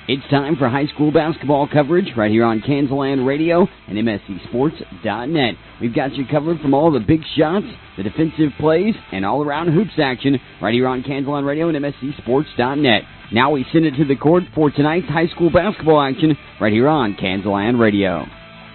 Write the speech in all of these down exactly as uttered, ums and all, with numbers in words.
It's time for high school basketball coverage right here on Kansas Radio and M S C Sports dot net. We've got you covered from all the big shots, the defensive plays, and all-around hoops action right here on Kansas Radio and M S C Sports dot net. Now we send it to the court for tonight's high school basketball action right here on Kansas Radio.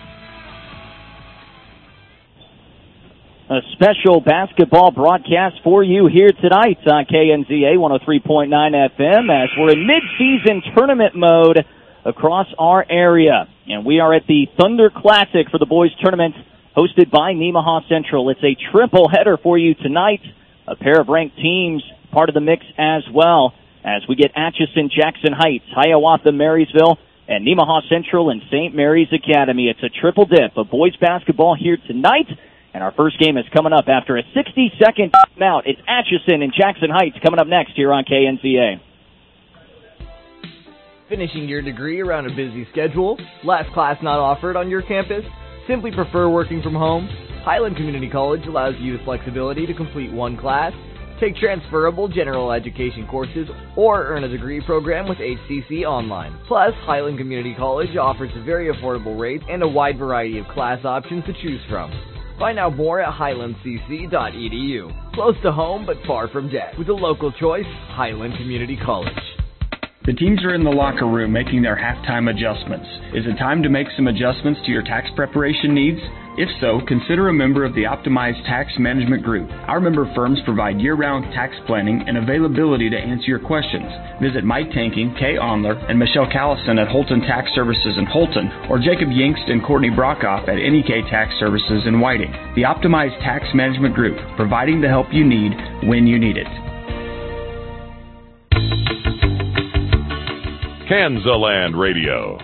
A special basketball broadcast for you here tonight on K N Z A one oh three point nine F M as we're in mid-season tournament mode across our area. And we are at the Thunder Classic for the boys tournament hosted by Nemaha Central. It's a triple header for you tonight. A pair of ranked teams part of the mix as well as we get Atchison, Jackson Heights, Hiawatha, Marysville, and Nemaha Central and Saint Mary's Academy. It's a triple dip of boys basketball here tonight. And our first game is coming up after a sixty-second timeout. It's Atchison and Jackson Heights coming up next here on K N Z A. Finishing your degree around a busy schedule? Last class not offered on your campus? Simply prefer working from home? Highland Community College allows you the flexibility to complete one class, take transferable general education courses, or earn a degree program with H C C Online. Plus, Highland Community College offers very affordable rates and a wide variety of class options to choose from. Find out more at highland c c dot e d u. Close to home but far from debt. With a local choice, Highland Community College. The teams are in the locker room making their halftime adjustments. Is it time to make some adjustments to your tax preparation needs? If so, consider a member of the Optimized Tax Management Group. Our member firms provide year-round tax planning and availability to answer your questions. Visit Mike Tanking, Kay Onler, and Michelle Callison at Holton Tax Services in Holton, or Jacob Yingst and Courtney Brockhoff at N E K Tax Services in Whiting. The Optimized Tax Management Group, providing the help you need when you need it. Kansas Radio.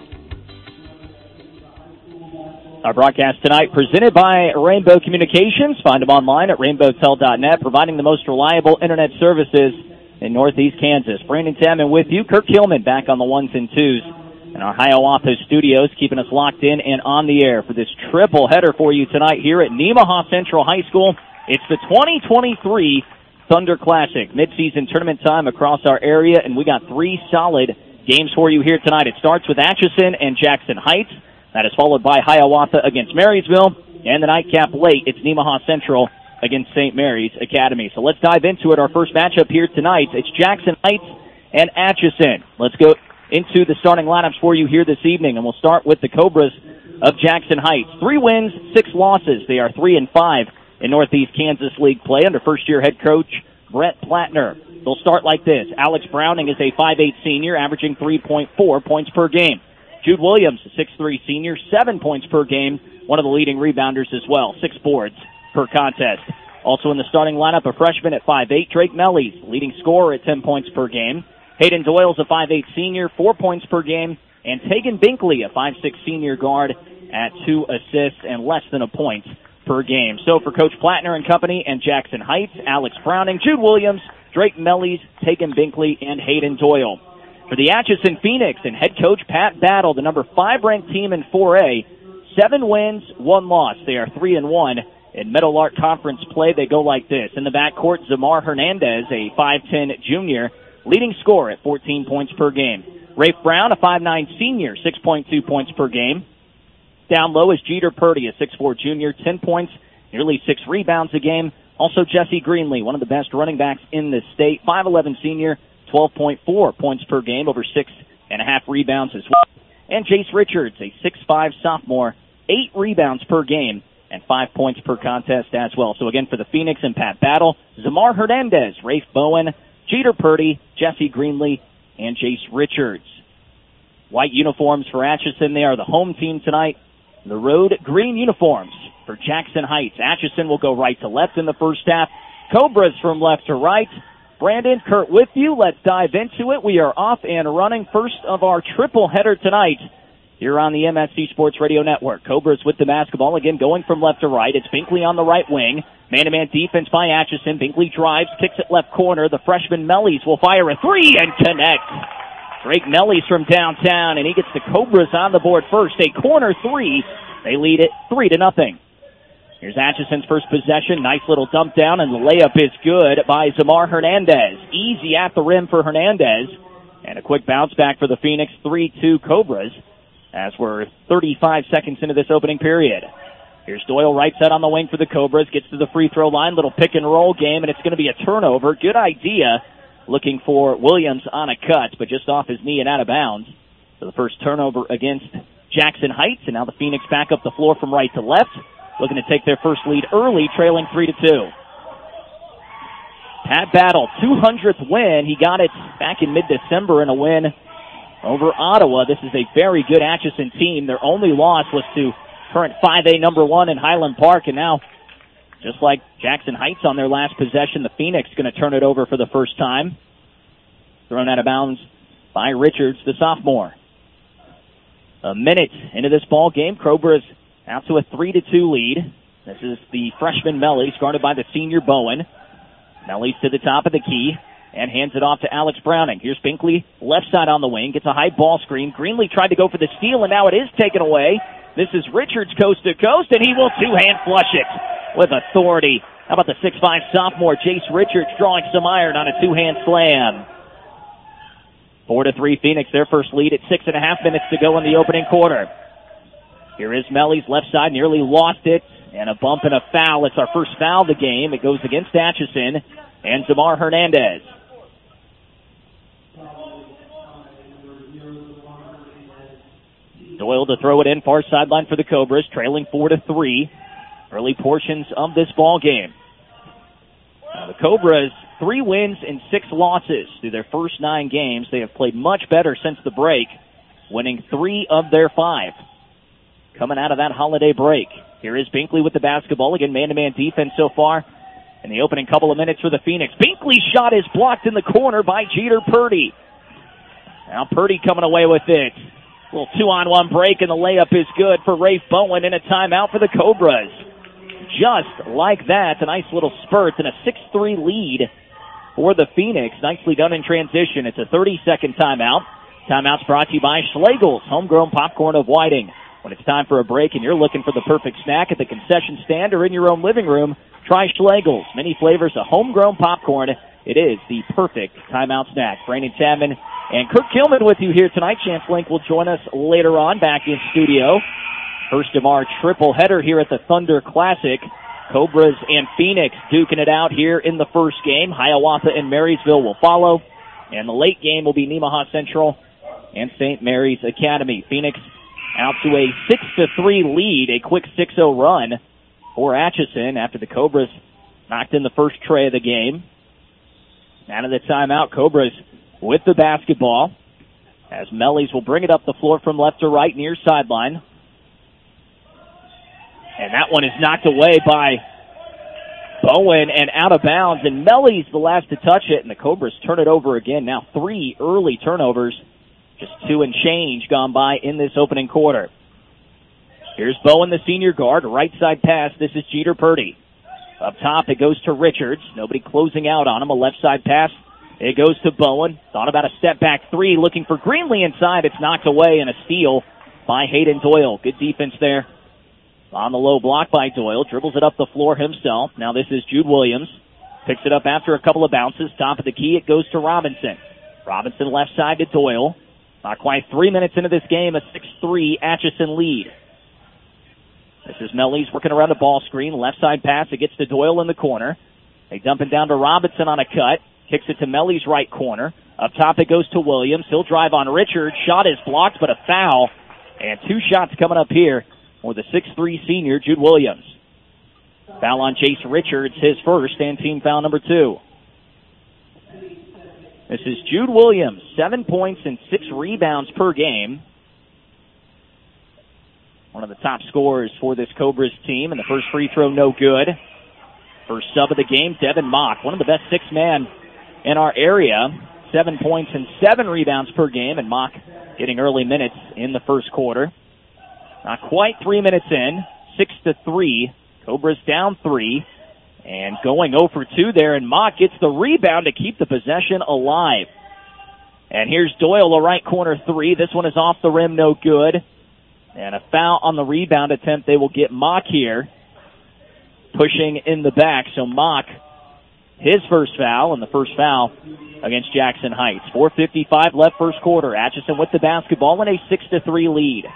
Our broadcast tonight presented by Rainbow Communications. Find them online at rainbow tel dot net, providing the most reliable internet services in Northeast Kansas. Brandon Tamman with you. Kirk Hillman back on the ones and twos in our Hiawatha studios, keeping us locked in and on the air for this triple header for you tonight here at Nemaha Central High School. It's the twenty twenty-three Thunder Classic, midseason tournament time across our area, and we got three solid games for you here tonight. It starts with Atchison and Jackson Heights. That is followed by Hiawatha against Marysville. And the nightcap late, it's Nemaha Central against Saint Mary's Academy. So let's dive into it. Our first matchup here tonight, it's Jackson Heights and Atchison. Let's go into the starting lineups for you here this evening. And we'll start with the Cobras of Jackson Heights. Three wins, six losses. They are three and five in Northeast Kansas League play under first-year head coach Brett Plattner. They'll start like this. Alex Browning is a five eight senior, averaging three point four points per game. Jude Williams, a six three senior, seven points per game, one of the leading rebounders as well, six boards per contest. Also in the starting lineup, a freshman at five eight, Drake Mellies, leading scorer at ten points per game. Hayden Doyle's a five eight senior, four points per game, and Tegan Binkley, a five six senior guard at two assists and less than a point per game. So for Coach Plattner and company and Jackson Heights, Alex Browning, Jude Williams, Drake Mellies, Tegan Binkley, and Hayden Doyle. For the Atchison Phoenix and head coach Pat Battle, the number five ranked team in four A, seven wins, one loss. They are three and one in Meadowlark Conference play. They go like this. In the backcourt, Zamar Hernandez, a five ten junior, leading scorer at fourteen points per game. Rafe Brown, a five nine senior, six point two points per game. Down low is Jeter Purdy, a six four junior, ten points, nearly six rebounds a game. Also Jesse Greenlee, one of the best running backs in the state, five eleven senior, twelve point four points per game, over six and a half rebounds as well. And Jace Richards, a six five sophomore, eight rebounds per game and five points per contest as well. So again, for the Phoenix and Pat Battle, Zamar Hernandez, Rafe Bowen, Jeter Purdy, Jesse Greenlee, and Jace Richards. White uniforms for Atchison. They are the home team tonight. The road green uniforms for Jackson Heights. Atchison will go right to left in the first half. Cobras from left to right. Brandon, Kurt with you. Let's dive into it. We are off and running. First of our triple header tonight here on the M S C Sports Radio Network. Cobras with the basketball, again going from left to right. It's Binkley on the right wing. Man-to-man defense by Atchison. Binkley drives, kicks it left corner. The freshman Mellies will fire a three and connect. Drake Mellies from downtown, and he gets the Cobras on the board first. A corner three. They lead it three to nothing. Here's Atchison's first possession. Nice little dump down, and the layup is good by Zamar Hernandez. Easy at the rim for Hernandez. And a quick bounce back for the Phoenix three two Cobras as we're thirty-five seconds into this opening period. Here's Doyle right side on the wing for the Cobras. Gets to the free throw line. Little pick and roll game, and it's going to be a turnover. Good idea. Looking for Williams on a cut, but just off his knee and out of bounds. So the first turnover against Jackson Heights, and now the Phoenix back up the floor from right to left. Looking to take their first lead early, trailing three to two. Pat Battle, two hundredth win. He got it back in mid-December in a win over Ottawa. This is a very good Atchison team. Their only loss was to current five A number one in Highland Park, and now, just like Jackson Heights on their last possession, the Phoenix going to turn it over for the first time. Thrown out of bounds by Richards, the sophomore. A minute into this ball game, Cobras out to a three to two lead. This is the freshman Mellies, guarded by the senior Bowen. Mellies to the top of the key and hands it off to Alex Browning. Here's Binkley, left side on the wing, gets a high ball screen. Greenlee tried to go for the steal, and now it is taken away. This is Richards coast to coast, and he will two-hand flush it with authority. How about the six five sophomore Jace Richards drawing some iron on a two-hand slam? Four to three Phoenix, their first lead at six and a half minutes to go in the opening quarter. Here is Mellies, left side, nearly lost it. And a bump and a foul. It's our first foul of the game. It goes against Atchison and Zamar Hernandez. Doyle to throw it in, far sideline for the Cobras, trailing four to three. Early portions of this ball game. Now the Cobras, three wins and six losses through their first nine games. They have played much better since the break, winning three of their five. Coming out of that holiday break. Here is Binkley with the basketball. Again, man-to-man defense so far in the opening couple of minutes for the Phoenix. Binkley's shot is blocked in the corner by Jeter Purdy. Now Purdy coming away with it. A little two-on-one break, and the layup is good for Rafe Bowen, and a timeout for the Cobras. Just like that, a nice little spurt and a six three lead for the Phoenix. Nicely done in transition. It's a thirty-second timeout. Timeout's brought to you by Schlegel's, homegrown popcorn of Whiting. When it's time for a break and you're looking for the perfect snack at the concession stand or in your own living room, try Schlegel's. Many flavors of homegrown popcorn. It is the perfect timeout snack. Brandon Chapman and Kirk Kilman with you here tonight. Chance Link will join us later on back in studio. First of our triple header here at the Thunder Classic. Cobras and Phoenix duking it out here in the first game. Hiawatha and Marysville will follow. And the late game will be Nemaha Central and Saint Mary's Academy. Phoenix out to a six to three lead, a quick six oh run for Atchison after the Cobras knocked in the first tray of the game. Out of the timeout, Cobras with the basketball as Mellies will bring it up the floor from left to right near sideline. And that one is knocked away by Bowen and out of bounds. And Mellies the last to touch it, and the Cobras turn it over again. Now three early turnovers. Just two and change gone by in this opening quarter. Here's Bowen, the senior guard. Right side pass. This is Jeter Purdy. Up top, it goes to Richards. Nobody closing out on him. A left side pass. It goes to Bowen. Thought about a step back three. Looking for Greenlee inside. It's knocked away and a steal by Hayden Doyle. Good defense there. On the low block by Doyle. Dribbles it up the floor himself. Now this is Jude Williams. Picks it up after a couple of bounces. Top of the key, it goes to Robinson. Robinson left side to Doyle. Not quite three minutes into this game, a six three Atchison lead. This is Mellies working around the ball screen. Left side pass, it gets to Doyle in the corner. They dump it down to Robinson on a cut. Kicks it to Mellies' right corner. Up top it goes to Williams. He'll drive on Richards. Shot is blocked, but a foul. And two shots coming up here for the six three senior, Jude Williams. Foul on Jace Richards, his first, and team foul number two. This is Jude Williams, seven points and six rebounds per game. One of the top scorers for this Cobras team, and the first free throw no good. First sub of the game, Devin Mock, one of the best six-man in our area. Seven points and seven rebounds per game, and Mock getting early minutes in the first quarter. Not quite three minutes in, six to three. Cobras down three. And going oh for two there, and Mock gets the rebound to keep the possession alive. And here's Doyle, a right corner three. This one is off the rim, no good. And a foul on the rebound attempt. They will get Mock here, pushing in the back. So Mock, his first foul, and the first foul against Jackson Heights. four fifty-five left first quarter. Atchison with the basketball in a six to three lead.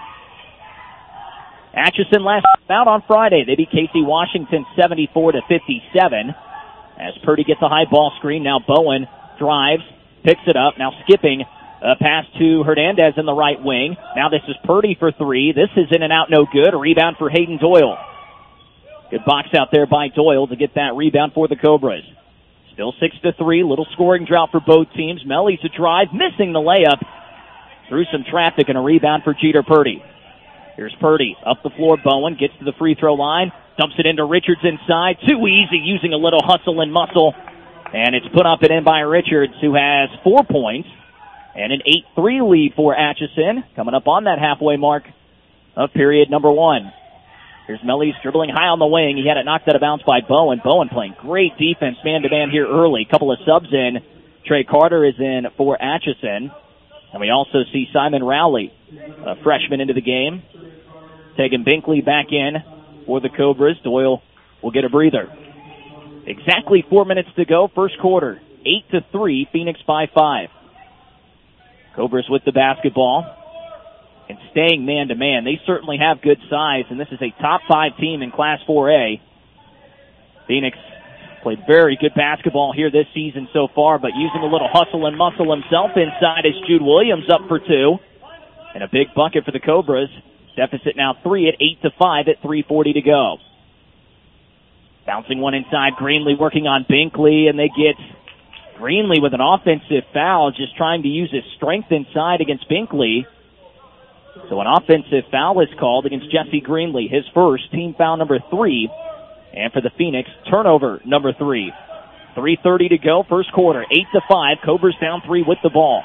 Atchison last out on Friday. They beat K C Washington seventy-four to fifty-seven. As Purdy gets a high ball screen, now Bowen drives, picks it up, now skipping a pass to Hernandez in the right wing. Now this is Purdy for three. This is in and out, no good. A rebound for Hayden Doyle. Good box out there by Doyle to get that rebound for the Cobras. Still six to three, little scoring drought for both teams. Melly's a drive, missing the layup. Through some traffic and a rebound for Jeter Purdy. Here's Purdy, up the floor, Bowen gets to the free throw line, dumps it into Richards inside, too easy, using a little hustle and muscle, and it's put up and in by Richards, who has four points, and an eight three lead for Atchison, coming up on that halfway mark of period number one. Here's Melly's dribbling high on the wing, he had it knocked out of bounds by Bowen. Bowen playing great defense, man-to-man here early, couple of subs in, Trey Carter is in for Atchison, and we also see Simon Rowley, a freshman, into the game. Taking Binkley back in for the Cobras. Doyle will get a breather. Exactly four minutes to go, first quarter. Eight to three, Phoenix by five. Cobras with the basketball and staying man-to-man. They certainly have good size, and this is a top five team in Class four A. Phoenix played very good basketball here this season so far, but using a little hustle and muscle himself inside is Jude Williams, up for two. And a big bucket for the Cobras. Deficit now three at eight to five at three forty to go. Bouncing one inside, Greenlee working on Binkley, and they get Greenlee with an offensive foul, just trying to use his strength inside against Binkley. So an offensive foul is called against Jesse Greenlee, his first, team foul number three. And for the Phoenix, turnover number three. three thirty to go, first quarter, eight to five. Cobras down three with the ball.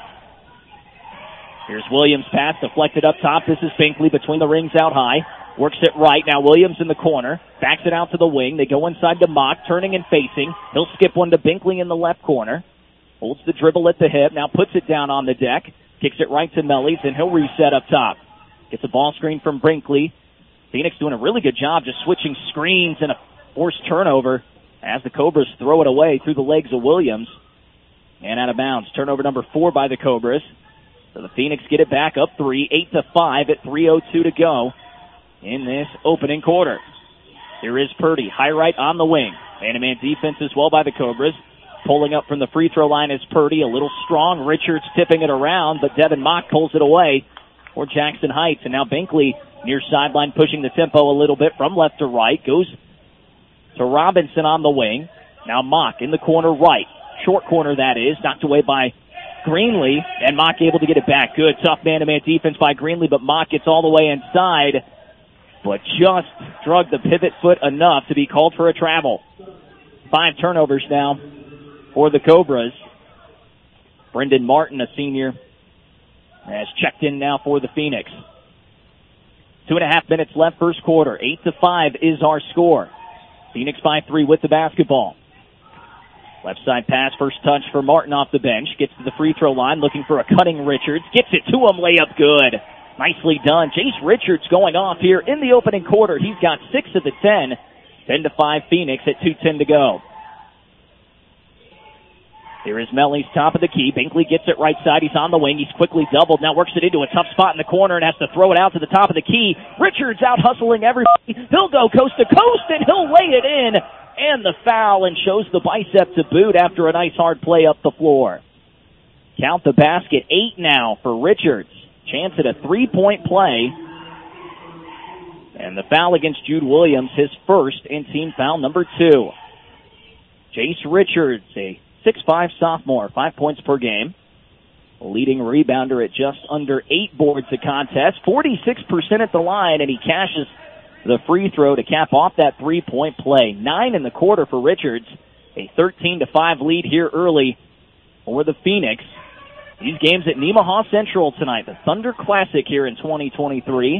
Here's Williams' pass, deflected up top. This is Binkley between the rings out high. Works it right. Now Williams in the corner. Backs it out to the wing. They go inside to Mock, turning and facing. He'll skip one to Binkley in the left corner. Holds the dribble at the hip. Now puts it down on the deck. Kicks it right to Mellies, and he'll reset up top. Gets a ball screen from Binkley. Phoenix doing a really good job just switching screens and a forced turnover as the Cobras throw it away through the legs of Williams. And out of bounds. Turnover number four by the Cobras. So the Phoenix get it back up three, eight to five at three oh two to go in this opening quarter. Here is Purdy, high right on the wing. Man-to-man defense as well by the Cobras. Pulling up from the free throw line is Purdy, a little strong. Richards tipping it around, but Devin Mock pulls it away for Jackson Heights. And now Binkley near sideline, pushing the tempo a little bit from left to right. Goes to Robinson on the wing. Now Mock in the corner right. Short corner, that is, knocked away by Greenlee, and Mock able to get it back. Good, tough man-to-man defense by Greenlee, but Mock gets all the way inside, but just drug the pivot foot enough to be called for a travel. Five turnovers now for the Cobras. Brendan Martin, a senior, has checked in now for the Phoenix. Two and a half minutes left first quarter. Eight to five is our score. Phoenix by three with the basketball. Left side pass, first touch for Martin off the bench. Gets to the free throw line, looking for a cutting Richards. Gets it to him, layup good. Nicely done. Jace Richards going off here in the opening quarter. He's got six of the ten. ten to five Phoenix at two ten to go. Here is Melly's top of the key. Binkley gets it right side. He's on the wing. He's quickly doubled. Now works it into a tough spot in the corner and has to throw it out to the top of the key. Richards out hustling everybody. He'll go coast to coast and he'll lay it in. And the foul, and shows the bicep to boot after a nice hard play up the floor. Count the basket. Eight now for Richards. Chance at a three-point play. And the foul against Jude Williams, his first, and team foul number two. Jace Richards, a six five sophomore, five points per game. Leading rebounder at just under eight boards a contest. forty-six percent at the line, and he cashes the free throw to cap off that three-point play. Nine in the quarter for Richards. A thirteen to five lead here early for the Phoenix. These games at Nemaha Central tonight. The Thunder Classic here in twenty twenty-three.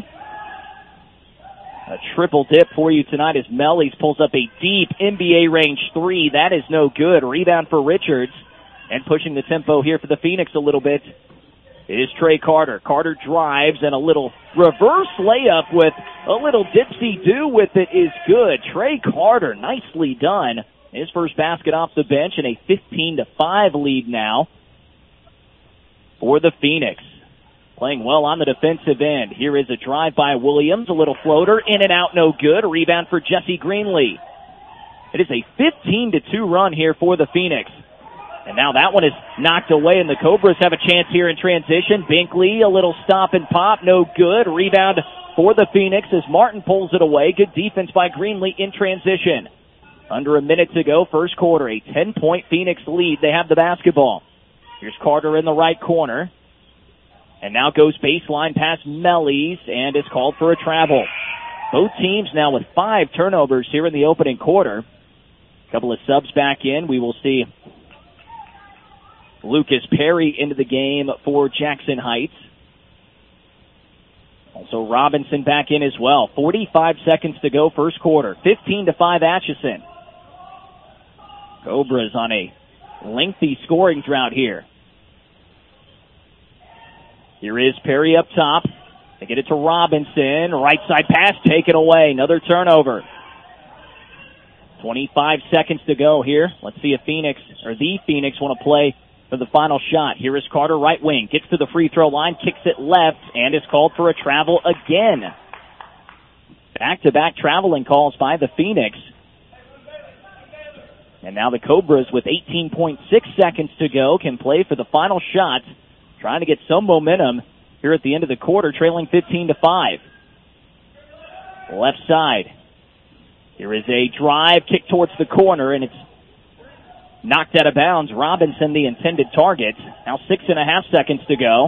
A triple dip for you tonight as Mellies pulls up a deep N B A range three. That is no good. Rebound for Richards. And pushing the tempo here for the Phoenix a little bit is Trey Carter. Carter drives, and a little reverse layup with a little dipsy-do with it is good. Trey Carter, nicely done. his first basket off the bench, and a fifteen to five lead now for the Phoenix. Playing well on the defensive end. Here is a drive by Williams, a little floater, in and out, no good. A rebound for Jesse Greenlee. It is a fifteen to two run here for the Phoenix. And now that one is knocked away, and the Cobras have a chance here in transition. Binkley, a little stop and pop, no good. Rebound for the Phoenix as Martin pulls it away. Good defense by Greenlee in transition. Under a minute to go, first quarter, a ten-point Phoenix lead. They have the basketball. Here's Carter in the right corner. And now goes baseline past Mellies and is called for a travel. Both teams now with five turnovers here in the opening quarter. A couple of subs back in. We will see Lucas Perry into the game for Jackson Heights. Also Robinson back in as well. forty-five seconds to go first quarter. fifteen to five Atchison. Cobras on a lengthy scoring drought here. Here is Perry up top. They get it to Robinson. Right side pass taken away. Another turnover. twenty-five seconds to go here. Let's see if Phoenix, or the Phoenix, want to play for the final shot. Here is Carter, right wing. Gets to the free throw line, kicks it left, and is called for a travel again. Back-to-back traveling calls by the Phoenix. And now the Cobras, with eighteen point six seconds to go, can play for the final shot. Trying to get some momentum here at the end of the quarter, trailing fifteen to five. Left side. Here is a drive, kick towards the corner, and it's knocked out of bounds. Robinson, the intended target. Now six and a half seconds to go.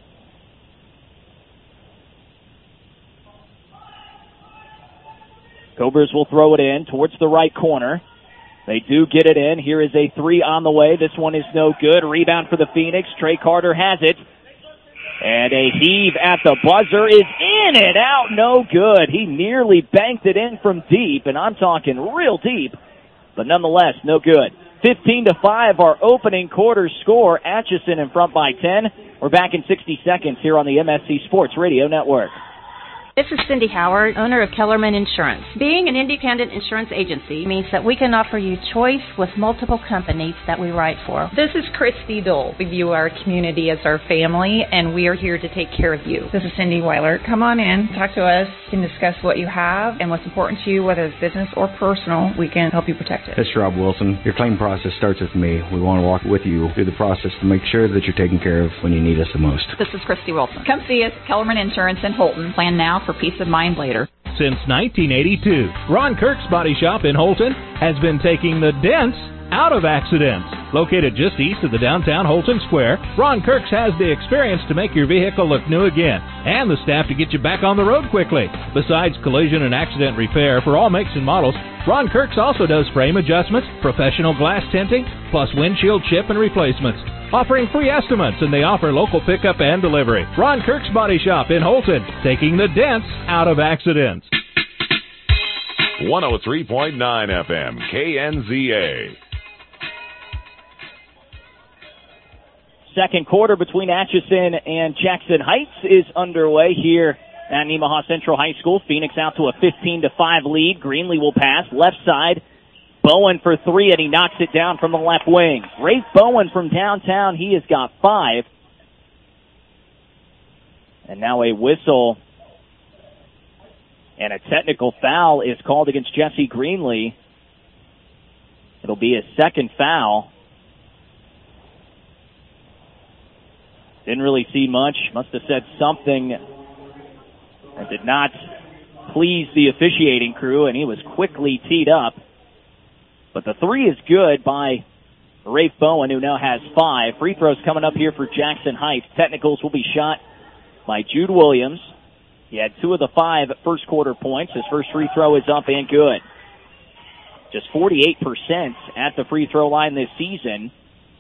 Cobras will throw it in towards the right corner. They do get it in. Here is a three on the way. This one is no good. Rebound for the Phoenix. Trey Carter has it. And a heave at the buzzer is in and out. No good. He nearly banked it in from deep, and I'm talking real deep. But nonetheless, no good. fifteen to five, our opening quarter score. Atchison in front by ten. We're back in sixty seconds here on the M S C Sports Radio Network. This is Cindy Howard, owner of Kellerman Insurance. Being an independent insurance agency means that we can offer you choice with multiple companies that we write for. This is Christy Dole. We view our community as our family, and we are here to take care of you. This is Cindy Weiler. Come on in, talk to us, and discuss what you have and what's important to you, whether it's business or personal. We can help you protect it. This is Rob Wilson. Your claim process starts with me. We want to walk with you through the process to make sure that you're taken care of when you need us the most. This is Christy Wilson. Come see us, Kellerman Insurance in Holton. Plan now for peace of mind later. Since nineteen eighty-two, Ron Kirk's Body Shop in Holton has been taking the dents out of accidents. Located just east of the downtown Holton Square, Ron Kirk's has the experience to make your vehicle look new again and the staff to get you back on the road quickly. Besides collision and accident repair for all makes and models, Ron Kirk's also does frame adjustments, professional glass tinting, plus windshield chip and replacements. Offering free estimates, and they offer local pickup and delivery. Ron Kirk's Body Shop in Holton, taking the dents out of accidents. one oh three point nine F M, K N Z A. Second quarter between Atchison and Jackson Heights is underway here at Nemaha Central High School. Phoenix out to a fifteen to five lead. Greenlee will pass left side. Bowen for three, and he knocks it down from the left wing. Rafe Bowen from downtown, he has got five. And now a whistle and a technical foul is called against Jesse Greenlee. It'll be his second foul. Didn't really see much. Must have said something that did not please the officiating crew, and he was quickly teed up. But the three is good by Rafe Bowen, who now has five. Free throws coming up here for Jackson Heights. Technicals will be shot by Jude Williams. He had two of the five first quarter points. His first free throw is up and good. Just forty-eight percent at the free throw line this season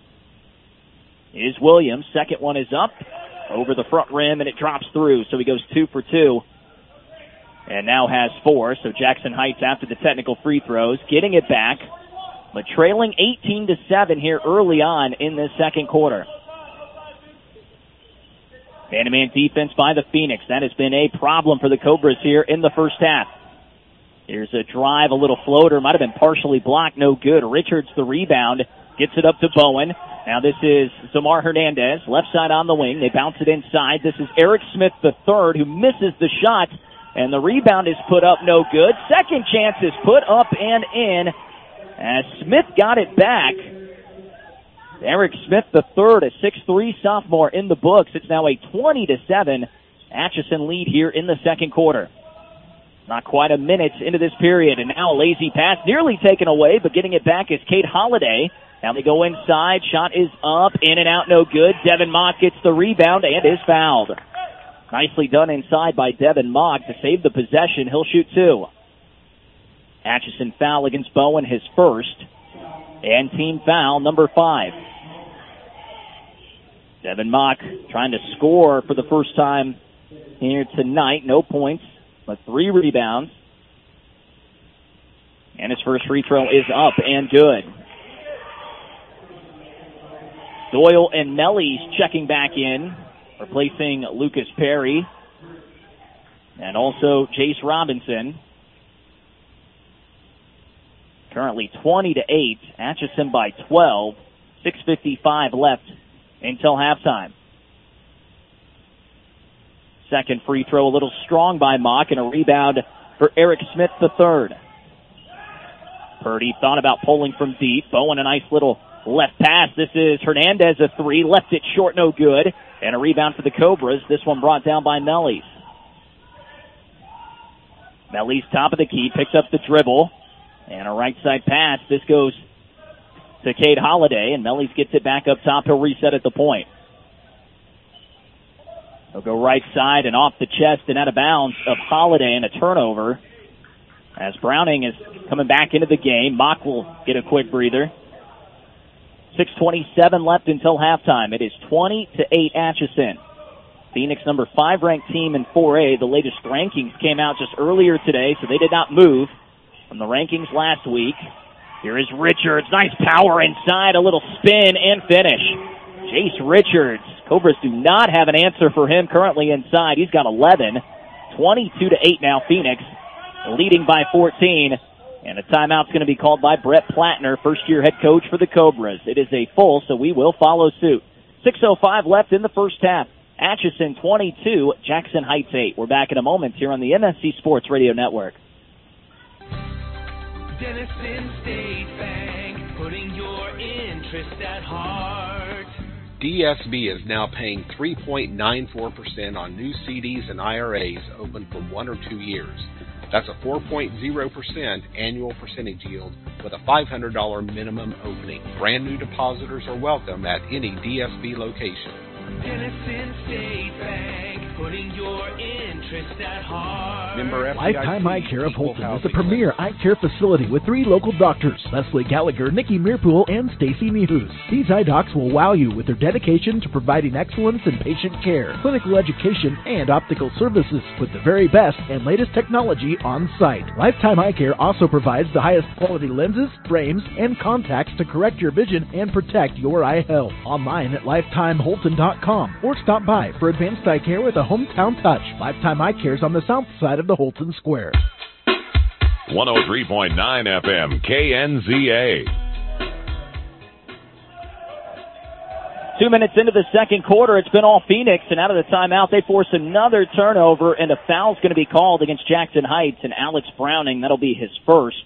is Williams. Second one is up over the front rim, and it drops through. So he goes two for two and now has four. So Jackson Heights, after the technical free throws, getting it back, but trailing eighteen to seven here early on in this second quarter. Man-to-man defense by the Phoenix. That has been a problem for the Cobras here in the first half. Here's a drive, a little floater, might have been partially blocked, no good. Richards the rebound, gets it up to Bowen. Now this is Zamar Hernandez, left side on the wing. They bounce it inside. This is Eric Smith the third, who misses the shot, and the rebound is put up, no good. Second chance is put up and in, as Smith got it back. Eric Smith the third, a six three sophomore in the books. It's now a twenty to seven Atchison lead here in the second quarter. Not quite a minute into this period, and now a lazy pass nearly taken away, but getting it back is Kate Holliday. Now they go inside. Shot is up, in and out, no good. Devin Mock gets the rebound and is fouled. Nicely done inside by Devin Mock to save the possession. He'll shoot two. Atchison foul against Bowen, his first, and team foul number five. Devin Mock trying to score for the first time here tonight. No points, but three rebounds. And his first free throw is up and good. Doyle and Mellies checking back in, replacing Lucas Perry. And also Jace Robinson. Currently twenty to eight. Atchison by twelve. six fifty-five left until halftime. Second free throw a little strong by Mock, and a rebound for Eric Smith the third. Purdy thought about pulling from deep. Bowen a nice little left pass. This is Hernandez, a three. Left it short, no good. And a rebound for the Cobras. This one brought down by Mellies. Mellies top of the key, picks up the dribble. And a right side pass. This goes to Cade Holliday, and Mellies gets it back up top. He'll reset at the point. He'll go right side and off the chest and out of bounds of Holliday, and a turnover. As Browning is coming back into the game, Mock will get a quick breather. six twenty-seven left until halftime. It is twenty to eight Atchison. Phoenix, number five ranked team in four A. The latest rankings came out just earlier today, so they did not move from the rankings last week. Here is Richards. Nice power inside. A little spin and finish. Jace Richards. Cobras do not have an answer for him currently inside. He's got eleven. twenty-two to eight now Phoenix, leading by fourteen. And a timeout's going to be called by Brett Plattner, first-year head coach for the Cobras. It is a full, so we will follow suit. six oh five left in the first half. Atchison twenty-two, Jackson Heights eight. We're back in a moment here on the M S C Sports Radio Network. Denison State Bank, putting your interest at heart. D S B is now paying three point nine four percent on new C Ds and I R As open for one or two years. That's a four point zero percent annual percentage yield with a five hundred dollars minimum opening. Brand new depositors are welcome at any D S B location. Denison State Bank, putting your interest at heart. Member Lifetime Eye Care of Holton is the premier eye care facility with three local doctors, Leslie Gallagher, Nikki Meerpool, and Stacy Mehus. These eye docs will wow you with their dedication to providing excellence in patient care, clinical education, and optical services with the very best and latest technology on site. Lifetime Eye Care also provides the highest quality lenses, frames, and contacts to correct your vision and protect your eye health. Online at lifetime holton dot com or stop by for advanced eye care with a hometown touch. Lifetime Eye Care is on the south side of the Holton Square. one oh three point nine F M K N Z A. Two minutes into the second quarter, it's been all Phoenix, and out of the timeout, they force another turnover, and a foul's going to be called against Jackson Heights, and Alex Browning, that'll be his first.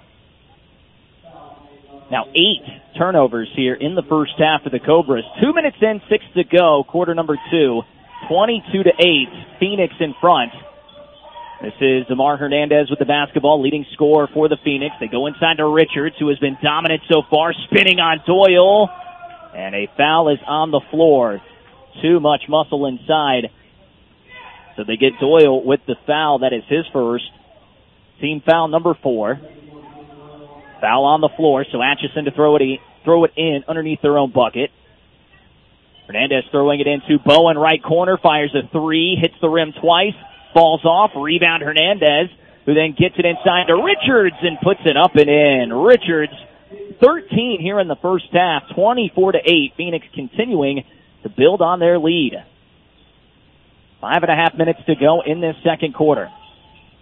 Now eight turnovers here in the first half for the Cobras. Two minutes in, six to go, quarter number two. twenty-two to eight, Phoenix in front. This is Zamar Hernandez with the basketball, leading scorer for the Phoenix. They go inside to Richards, who has been dominant so far, spinning on Doyle. And a foul is on the floor. Too much muscle inside. So they get Doyle with the foul. That is his first. Team foul number four. Foul on the floor, so Atchison to throw it, throw it in underneath their own bucket. Hernandez throwing it into Bowen, right corner, fires a three, hits the rim twice, falls off, rebound Hernandez, who then gets it inside to Richards and puts it up and in. Richards, thirteen here in the first half, twenty-four to eight. Phoenix continuing to build on their lead. Five and a half minutes to go in this second quarter.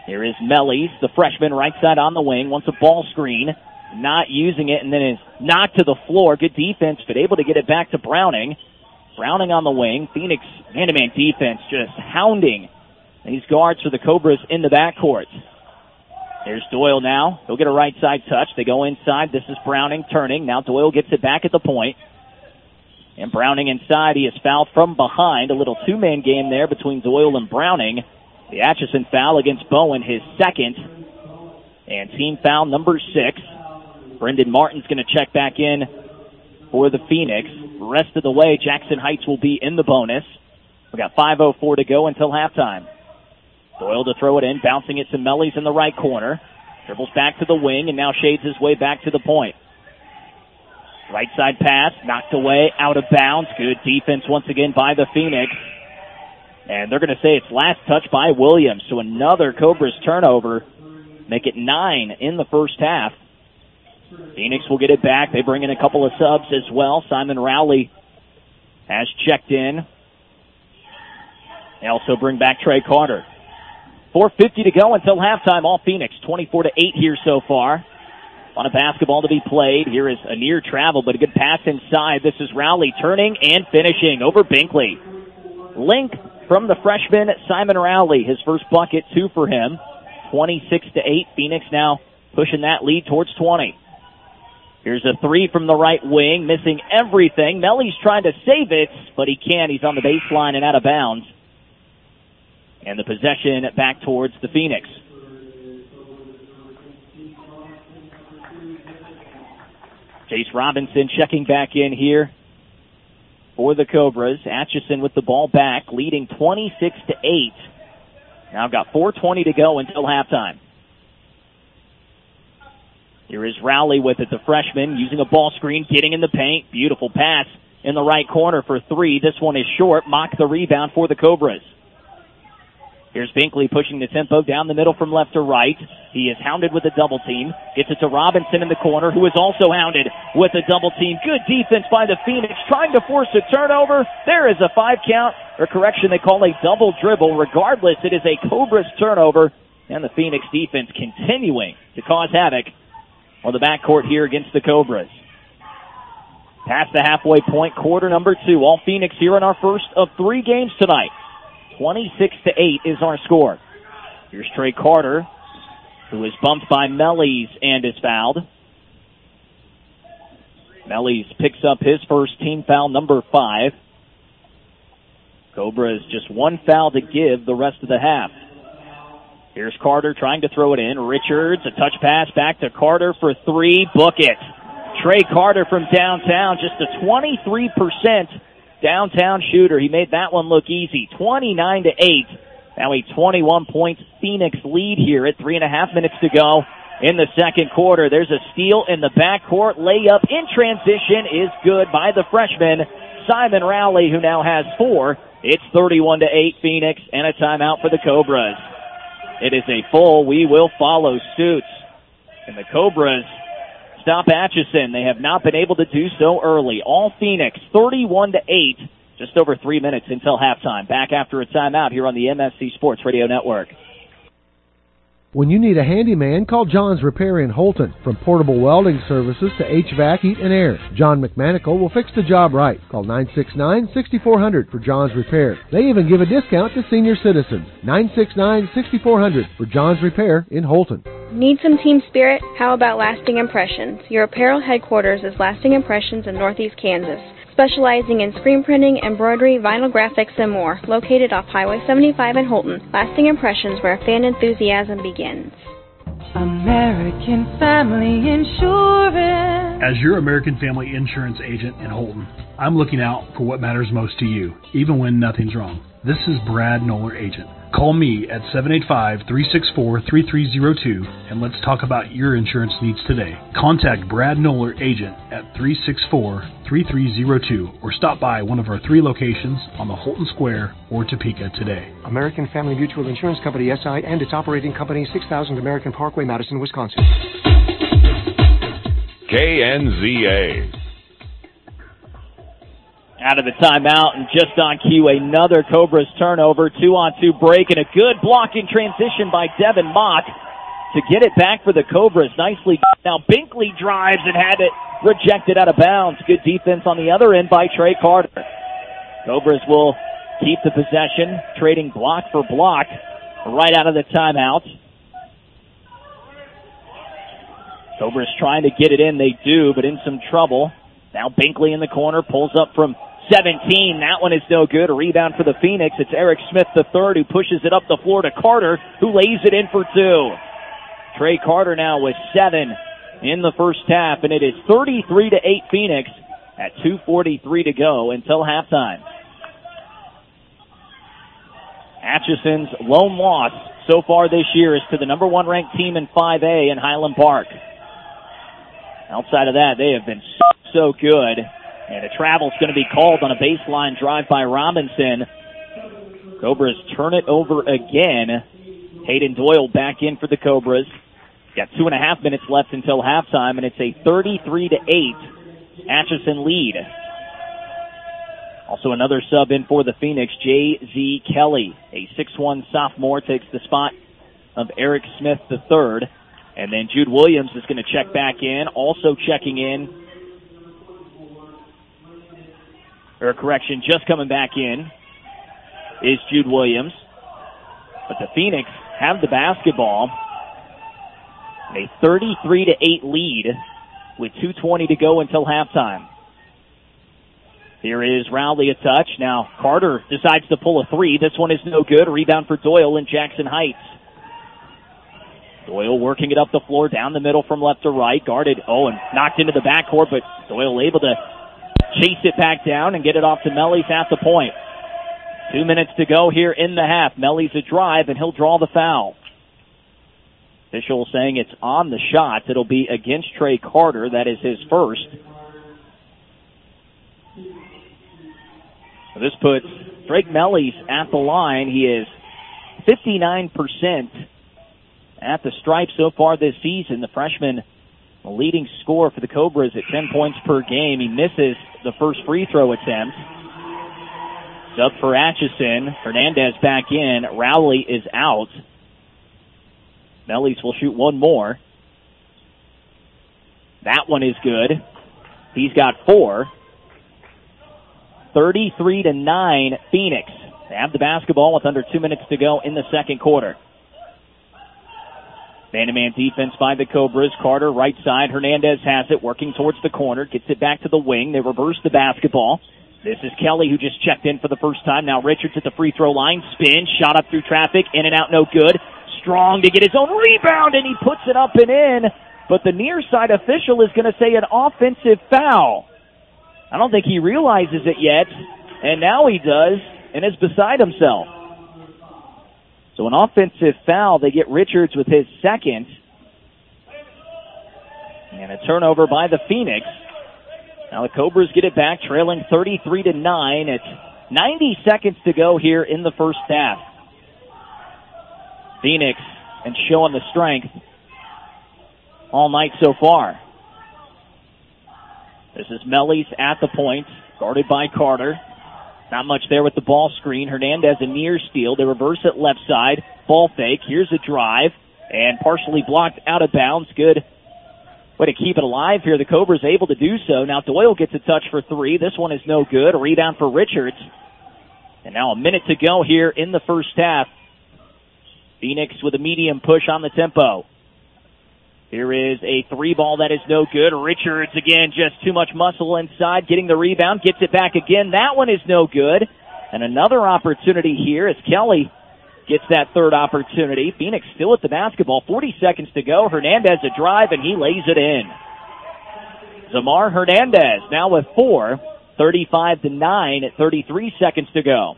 Here is Mellies, the freshman, right side on the wing, wants a ball screen, not using it, and then is knocked to the floor. Good defense, but able to get it back to Browning. Browning on the wing. Phoenix man-to-man defense just hounding these guards for the Cobras in the backcourt. There's Doyle now. He'll get a right side touch. They go inside. This is Browning turning. Now Doyle gets it back at the point. And Browning inside. He is fouled from behind. A little two-man game there between Doyle and Browning. The Atchison foul against Bowen, his second. And team foul number six. Brendan Martin's going to check back in for the Phoenix. Rest of the way, Jackson Heights will be in the bonus. We got five oh four to go until halftime. Doyle to throw it in, bouncing it to Mellies in the right corner. Dribbles back to the wing and now shades his way back to the point. Right side pass, knocked away, out of bounds. Good defense once again by the Phoenix. And they're going to say it's last touch by Williams. So another Cobras turnover. Make it nine in the first half. Phoenix will get it back. They bring in a couple of subs as well. Simon Rowley has checked in. They also bring back Trey Carter. four fifty to go until halftime. All Phoenix, twenty-four to eight here so far. A lot of basketball to be played. Here is a near travel, but a good pass inside. This is Rowley turning and finishing over Binkley. Link from the freshman Simon Rowley. His first bucket, two for him. twenty-six to eight. Phoenix now pushing that lead towards twenty. Here's a three from the right wing, missing everything. Mellies trying to save it, but he can't. He's on the baseline and out of bounds. And the possession back towards the Phoenix. Chase Robinson checking back in here for the Cobras. Atchison with the ball back, leading twenty-six to eight. Now got four twenty to go until halftime. Here is Rowley with it, the freshman, using a ball screen, getting in the paint. Beautiful pass in the right corner for three. This one is short. Mock the rebound for the Cobras. Here's Binkley pushing the tempo down the middle from left to right. He is hounded with a double team. Gets it to Robinson in the corner, who is also hounded with a double team. Good defense by the Phoenix, trying to force a turnover. There is a five count, or correction, they call a double dribble. Regardless, it is a Cobras turnover, and the Phoenix defense continuing to cause havoc on the backcourt here against the Cobras. Past the halfway point, quarter number two. All Phoenix here in our first of three games tonight. twenty-six to eight is our score. Here's Trey Carter, who is bumped by Mellies and is fouled. Mellies picks up his first team foul, number five. Cobras just one foul to give the rest of the half. Here's Carter trying to throw it in. Richards, a touch pass back to Carter for three. Book it. Trey Carter from downtown, just a twenty-three percent downtown shooter. He made that one look easy. twenty-nine to eight. Now a twenty-one point Phoenix lead here at three and a half minutes to go in the second quarter. There's a steal in the backcourt. Layup in transition is good by the freshman, Simon Rowley, who now has four. It's thirty-one to eight Phoenix, and a timeout for the Cobras. It is a full We Will Follow suit. And the Cobras stop Atchison. They have not been able to do so early. All Phoenix, thirty-one to eight, just over three minutes until halftime. Back after a timeout here on the M S C Sports Radio Network. When you need a handyman, call John's Repair in Holton. From portable welding services to H V A C, heat, and air, John McManical will fix the job right. Call nine six nine, six four zero zero for John's Repair. They even give a discount to senior citizens. nine six nine, six four zero zero for John's Repair in Holton. Need some team spirit? How about Lasting Impressions? Your apparel headquarters is Lasting Impressions in Northeast Kansas, specializing in screen printing, embroidery, vinyl graphics, and more. Located off Highway seventy-five in Holton, Lasting Impressions, where fan enthusiasm begins. American Family Insurance. As your American Family Insurance agent in Holton, I'm looking out for what matters most to you, even when nothing's wrong. This is Brad Noller, agent. Call me at seven eight five, three six four, three three zero two and let's talk about your insurance needs today. Contact Brad Noller, agent at three six four, three three zero two or stop by one of our three locations on the Holton Square or Topeka today. American Family Mutual Insurance Company, S I, and its operating company, six thousand American Parkway, Madison, Wisconsin. K N Z A. out of the timeout, and just on cue, another Cobras turnover, two-on-two break, and a good blocking transition by Devin Mock to get it back for the Cobras. Nicely done. Now Binkley drives and had it rejected out of bounds. Good defense on the other end by Trey Carter. Cobras will keep the possession, trading block for block right out of the timeout. Cobras trying to get it in. They do, but in some trouble. Now Binkley in the corner, pulls up from seventeen. That one is no good. A rebound for the Phoenix. It's Eric Smith the third who pushes it up the floor to Carter, who lays it in for two. Trey Carter now with seven in the first half, and it is thirty-three to eight Phoenix at two forty-three to go until halftime. Atchison's lone loss so far this year is to the number one ranked team in five A in Highland Park. Outside of that, they have been so, so good. And a travel's going to be called on a baseline drive by Robinson. Cobras turn it over again. Hayden Doyle back in for the Cobras. Got two and a half minutes left until halftime, and it's a thirty-three to eight Atchison lead. Also another sub in for the Phoenix, J Z Kelly, a six one sophomore, takes the spot of Eric Smith the third. And then Jude Williams is going to check back in. Also checking in, or correction, just coming back in is Jude Williams. But the Phoenix have the basketball. A thirty-three to eight lead with two twenty to go until halftime. Here is Rowley a touch. Now Carter decides to pull a three. This one is no good. Rebound for Doyle in Jackson Heights. Doyle working it up the floor, down the middle from left to right. Guarded, oh, and knocked into the backcourt, but Doyle able to chase it back down and get it off to Mellies at the point. Two minutes to go here in the half. Mellies a drive, and he'll draw the foul. Official saying it's on the shot. It'll be against Trey Carter. That is his first. So this puts Drake Mellies at the line. He is fifty-nine percent at the stripe so far this season. The freshman, the leading scorer for the Cobras at ten points per game. He misses the first free throw attempt. Sub for Atchison. Hernandez back in. Rowley is out. Mellies will shoot one more. That one is good. He's got four. thirty-three to nine Phoenix. They have the basketball with under two minutes to go in the second quarter. Man-to-man defense by the Cobras. Carter, right side. Hernandez has it, working towards the corner. Gets it back to the wing. They reverse the basketball. This is Kelly, who just checked in for the first time. Now Richards at the free throw line. Spin, shot up through traffic. In and out, no good. Strong to get his own rebound, and he puts it up and in. But the near side official is going to say an offensive foul. I don't think he realizes it yet, and now he does, and is beside himself. So an offensive foul. They get Richards with his second. And a turnover by the Phoenix. Now the Cobras get it back, trailing thirty-three to nine. It's ninety seconds to go here in the first half. Phoenix and showing the strength all night so far. This is Mellies at the point, guarded by Carter. Not much there with the ball screen. Hernandez a near steal. They reverse it left side. Ball fake. Here's a drive. And partially blocked out of bounds. Good way to keep it alive here. The Cobras able to do so. Now Doyle gets a touch for three. This one is no good. A rebound for Richards. And now a minute to go here in the first half. Phoenix with a medium push on the tempo. Here is a three ball that is no good. Richards again, just too much muscle inside, getting the rebound, gets it back again. That one is no good. And another opportunity here as Kelly gets that third opportunity. Phoenix still at the basketball, forty seconds to go. Hernandez a drive, and he lays it in. Zamar Hernandez now with four, thirty-five to nine at thirty-three seconds to go.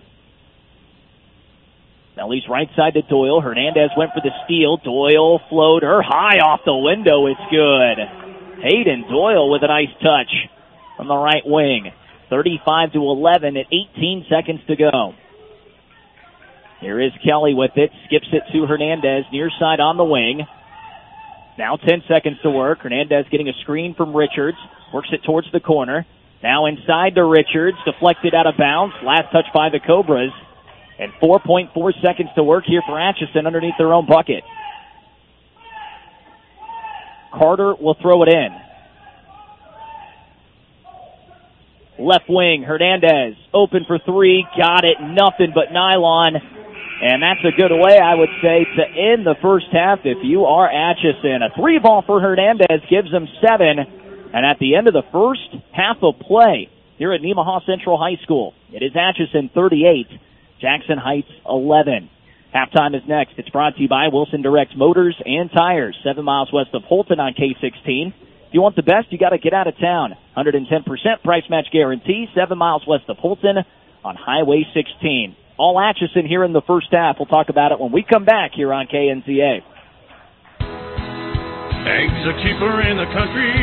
Mellies right side to Doyle. Hernandez went for the steal. Doyle floater high off the window. It's good. Hayden Doyle with a nice touch from the right wing. thirty-five to eleven at eighteen seconds to go. Here is Kelly with it. Skips it to Hernandez. Near side on the wing. Now ten seconds to work. Hernandez getting a screen from Richards. Works it towards the corner. Now inside to Richards, deflected out of bounds. Last touch by the Cobras. And four point four seconds to work here for Atchison underneath their own bucket. Carter will throw it in. Left wing, Hernandez, open for three, got it, nothing but nylon. And that's a good way, I would say, to end the first half if you are Atchison. A three ball for Hernandez gives them seven. And at the end of the first half of play here at Nemaha Central High School, it is Atchison thirty-eight, Jackson Heights eleven. Halftime is next. It's brought to you by Wilson Direct Motors and Tires, seven miles west of Holton on K sixteen. If you want the best, you got to get out of town. one hundred ten percent price match guarantee, seven miles west of Holton on Highway sixteen. All Atchison here in the first half. We'll talk about it when we come back here on K N Z A. Eggs are cheaper in the country.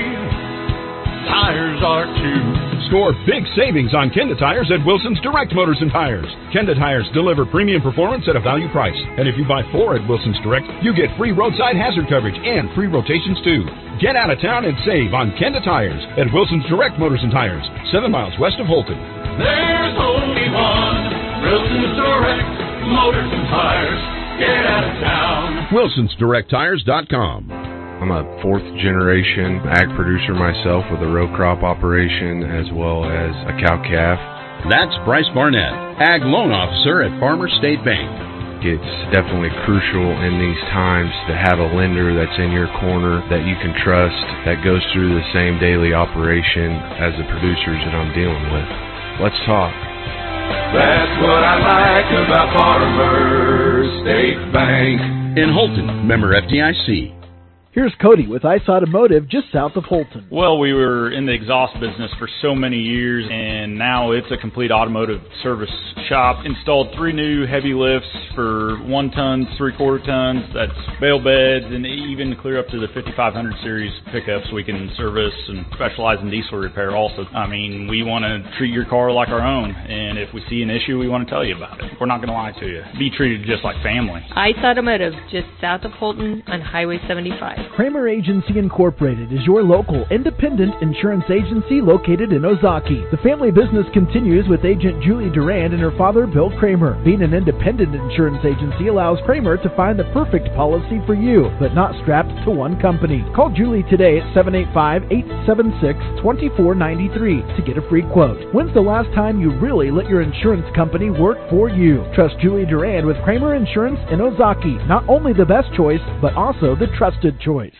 Tires are too. Score big savings on Kenda Tires at Wilson's Direct Motors and Tires. Kenda Tires deliver premium performance at a value price. And if you buy four at Wilson's Direct, you get free roadside hazard coverage and free rotations too. Get out of town and save on Kenda Tires at Wilson's Direct Motors and Tires, seven miles west of Holton. There's only one Wilson's Direct Motors and Tires. Get out of town. Wilsons Direct Tires dot com. I'm a fourth generation ag producer myself with a row crop operation as well as a cow-calf. That's Bryce Barnett, Ag Loan Officer at Farmers State Bank. It's definitely crucial in these times to have a lender that's in your corner that you can trust, that goes through the same daily operation as the producers that I'm dealing with. Let's talk. That's what I like about Farmers State Bank. In Holton, member F D I C. Here's Cody with Ice Automotive just south of Holton. Well, we were in the exhaust business for so many years, and now it's a complete automotive service shop. Installed three new heavy lifts for one tons, three-quarter tons. That's bale beds, and even clear up to the fifty-five hundred series pickups we can service and specialize in diesel repair also. I mean, we want to treat your car like our own, and if we see an issue, we want to tell you about it. We're not going to lie to you. Be treated just like family. Ice Automotive, just south of Holton on Highway seventy-five. Kramer Agency Incorporated is your local independent insurance agency located in Ozaki. The family business continues with agent Julie Durand and her father, Bill Kramer. Being an independent insurance agency allows Kramer to find the perfect policy for you, but not strapped to one company. Call Julie today at seven eight five, eight seven six, two four nine three to get a free quote. When's the last time you really let your insurance company work for you? Trust Julie Durand with Kramer Insurance in Ozaki. Not only the best choice, but also the trusted choice.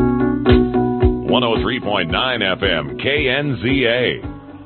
one oh three point nine F M, K N Z A.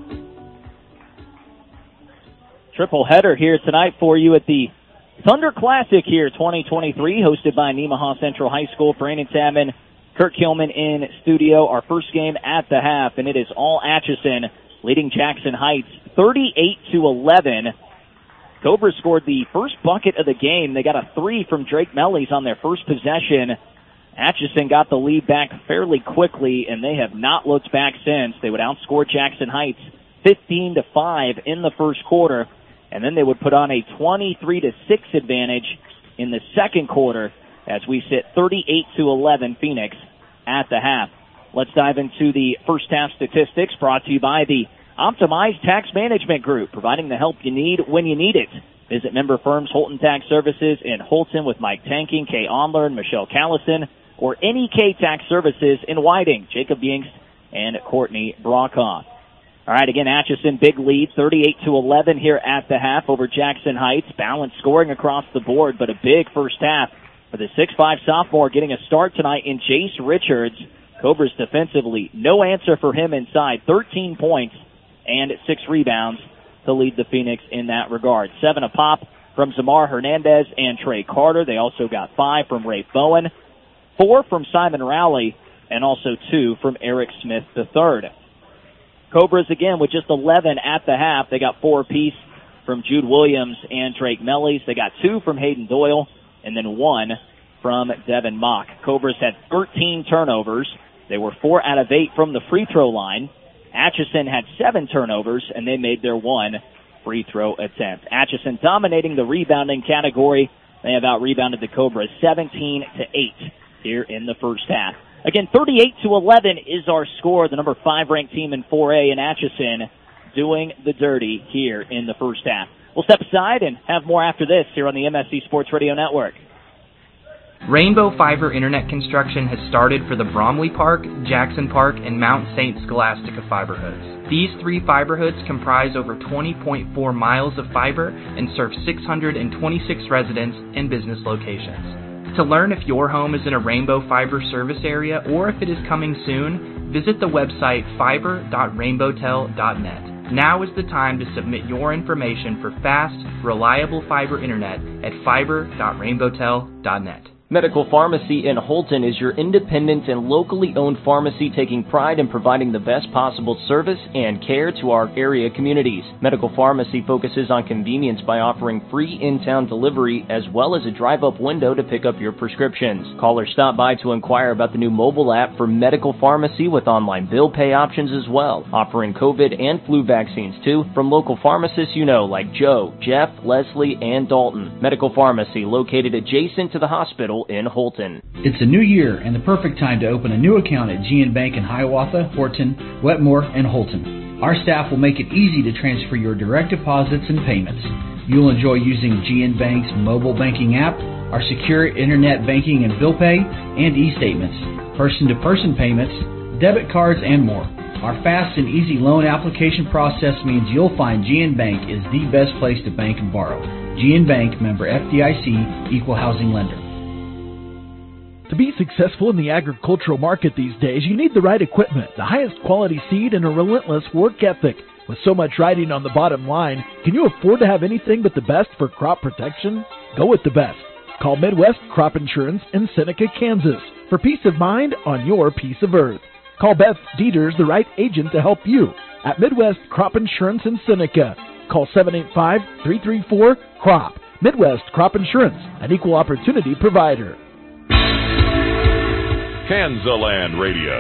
Triple header here tonight for you at the Thunder Classic here twenty twenty-three, hosted by Nemaha Central High School. Brandon Salmon, Kirk Hillman in studio. Our first game at the half, and it is all Atchison leading Jackson Heights thirty-eight to eleven. Cobras scored the first bucket of the game. They got a three from Drake Mellies on their first possession. Atchison got the lead back fairly quickly, and they have not looked back since. They would outscore Jackson Heights fifteen to five in the first quarter, and then they would put on a twenty-three to six advantage in the second quarter as we sit thirty-eight to eleven Phoenix at the half. Let's dive into the first half statistics brought to you by the Optimized Tax Management Group, providing the help you need when you need it. Visit member firms Holton Tax Services in Holton with Mike Tanking, Kay Onler, and Michelle Callison, or any K Tax Services in Whiting, Jacob Yingst and Courtney Brokaw. All right, again, Atchison, big lead, thirty-eight to eleven here at the half over Jackson Heights. Balanced scoring across the board, but a big first half for the six five sophomore getting a start tonight in Jace Richards. Cobras defensively, no answer for him inside. thirteen points and six rebounds to lead the Phoenix in that regard. Seven a pop from Zamar Hernandez and Trey Carter. They also got five from Ray Bowen, four from Simon Rowley, and also two from Eric Smith the third. Cobras again with just eleven at the half. They got four apiece from Jude Williams and Drake Mellies. They got two from Hayden Doyle, and then one from Devin Mock. Cobras had thirteen turnovers. They were four out of eight from the free throw line. Atchison had seven turnovers, and they made their one free throw attempt. Atchison dominating the rebounding category. They have out-rebounded the Cobras seventeen to eight here in the first half. Again, thirty-eight to eleven is our score. The number five ranked team in four A in Atchison doing the dirty here in the first half. We'll step aside and have more after this here on the M S C Sports Radio Network. Rainbow Fiber Internet construction has started for the Bromley Park, Jackson Park, and Mount Saint Scholastica fiber hoods. These three fiber hoods comprise over twenty point four miles of fiber and serve six hundred twenty-six residents and business locations. To learn if your home is in a Rainbow Fiber service area or if it is coming soon, visit the website fiber dot rainbowtel dot net. Now is the time to submit your information for fast, reliable fiber internet at fiber dot rainbowtel dot net. Medical Pharmacy in Holton is your independent and locally owned pharmacy taking pride in providing the best possible service and care to our area communities. Medical Pharmacy focuses on convenience by offering free in-town delivery as well as a drive-up window to pick up your prescriptions. Call or stop by to inquire about the new mobile app for Medical Pharmacy with online bill pay options as well, offering COVID and flu vaccines too from local pharmacists you know like Joe, Jeff, Leslie, and Dalton. Medical Pharmacy located adjacent to the hospital in Holton. It's a new year and the perfect time to open a new account at G N Bank in Hiawatha, Horton, Wetmore, and Holton. Our staff will make it easy to transfer your direct deposits and payments. You'll enjoy using G N Bank's mobile banking app, our secure internet banking and bill pay, and e-statements, person-to-person payments, debit cards, and more. Our fast and easy loan application process means you'll find G N Bank is the best place to bank and borrow. G N Bank, member F D I C, equal housing lender. To be successful in the agricultural market these days, you need the right equipment, the highest quality seed, and a relentless work ethic. With so much riding on the bottom line, can you afford to have anything but the best for crop protection? Go with the best. Call Midwest Crop Insurance in Seneca, Kansas for peace of mind on your piece of earth. Call Beth Dieters, the right agent to help you at Midwest Crop Insurance in Seneca. Call seven eight five, three three four, C R O P. Midwest Crop Insurance, an equal opportunity provider. Kansaland Radio.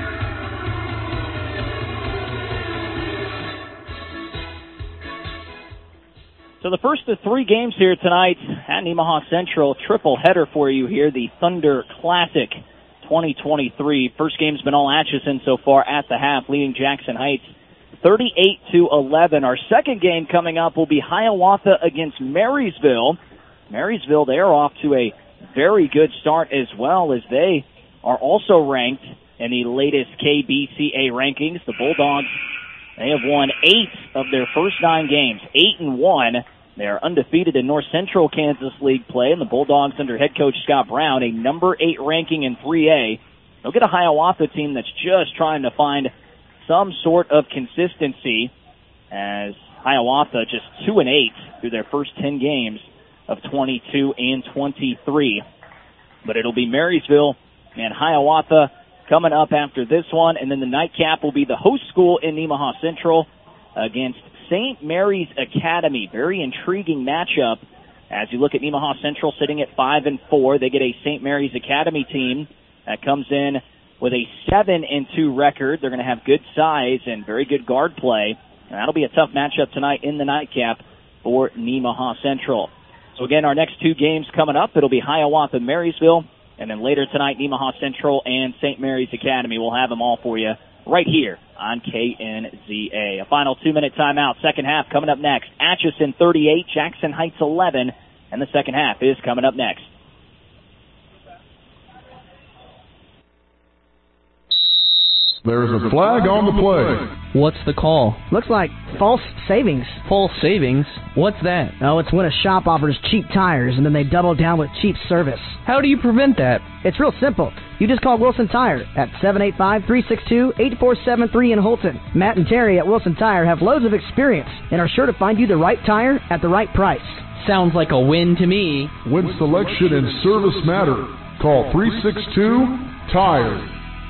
So the first of three games here tonight at Nemaha Central, triple header for you here, the Thunder Classic twenty twenty-three. First game's been all Atchison so far at the half, leading Jackson Heights thirty-eight to eleven. Our second game coming up will be Hiawatha against Marysville. Marysville, they are off to a very good start as well, as they are also ranked in the latest K B C A rankings. The Bulldogs, they have won eight of their first nine games, eight and one. They are undefeated in North Central Kansas League play, and the Bulldogs under head coach Scott Brown, a number eight ranking in three A. They'll get a Hiawatha team that's just trying to find some sort of consistency, as Hiawatha just two and eight through their first ten games of twenty-two and twenty-three. But it'll be Marysville and Hiawatha coming up after this one, and then the nightcap will be the host school in Nemaha Central against Saint Mary's Academy. Very intriguing matchup as you look at Nemaha Central sitting at five and four. They get a Saint Mary's Academy team that comes in with a seven and two record. They're going to have good size and very good guard play, and that'll be a tough matchup tonight in the nightcap for Nemaha Central. So again, our next two games coming up, it'll be Hiawatha, Marysville, and then later tonight, Nemaha Central and Saint Mary's Academy. We'll have them all for you right here on K N Z A. A final two-minute timeout. Second half coming up next. Atchison thirty-eight, Jackson Heights eleven, and the second half is coming up next. There's a flag on the play. What's the call? Looks like false savings. False savings? What's that? Oh, it's when a shop offers cheap tires and then they double down with cheap service. How do you prevent that? It's real simple. You just call Wilson Tire at seven eight five, three six two, eight four seven three in Holton. Matt and Terry at Wilson Tire have loads of experience and are sure to find you the right tire at the right price. Sounds like a win to me. When selection and service matter, call three six two, tire.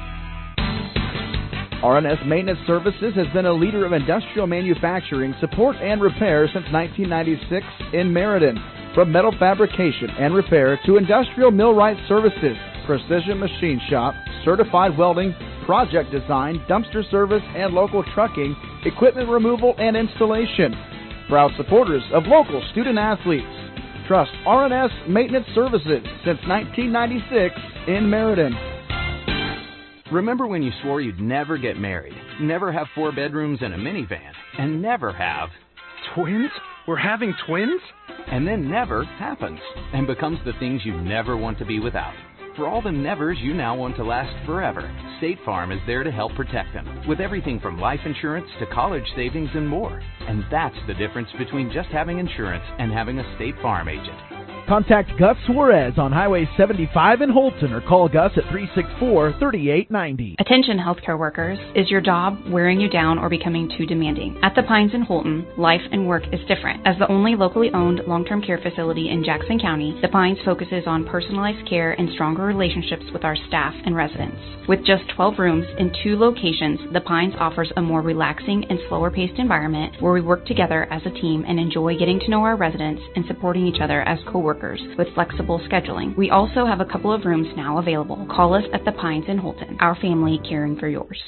R N S Maintenance Services has been a leader of industrial manufacturing, support, and repair since nineteen ninety-six in Meriden. From metal fabrication and repair to industrial millwright services, precision machine shop, certified welding, project design, dumpster service, and local trucking, equipment removal, and installation. Proud supporters of local student athletes. Trust R N S Maintenance Services since nineteen ninety-six in Meriden. Remember when you swore you'd never get married, never have four bedrooms and a minivan, and never have... Twins? We're having twins? And then never happens, and becomes the things you never want to be without. For all the nevers you now want to last forever, State Farm is there to help protect them, with everything from life insurance to college savings and more. And that's the difference between just having insurance and having a State Farm agent. Contact Gus Suarez on Highway seventy-five in Holton or call Gus at three six four, three eight nine zero. Attention healthcare workers. Is your job wearing you down or becoming too demanding? At the Pines in Holton, life and work is different. As the only locally owned long-term care facility in Jackson County, the Pines focuses on personalized care and stronger relationships with our staff and residents. With just twelve rooms in two locations, the Pines offers a more relaxing and slower-paced environment where we work together as a team and enjoy getting to know our residents and supporting each other as coworkers with flexible scheduling. We also have a couple of rooms now available. Call us at the Pines in Holton. Our family caring for yours.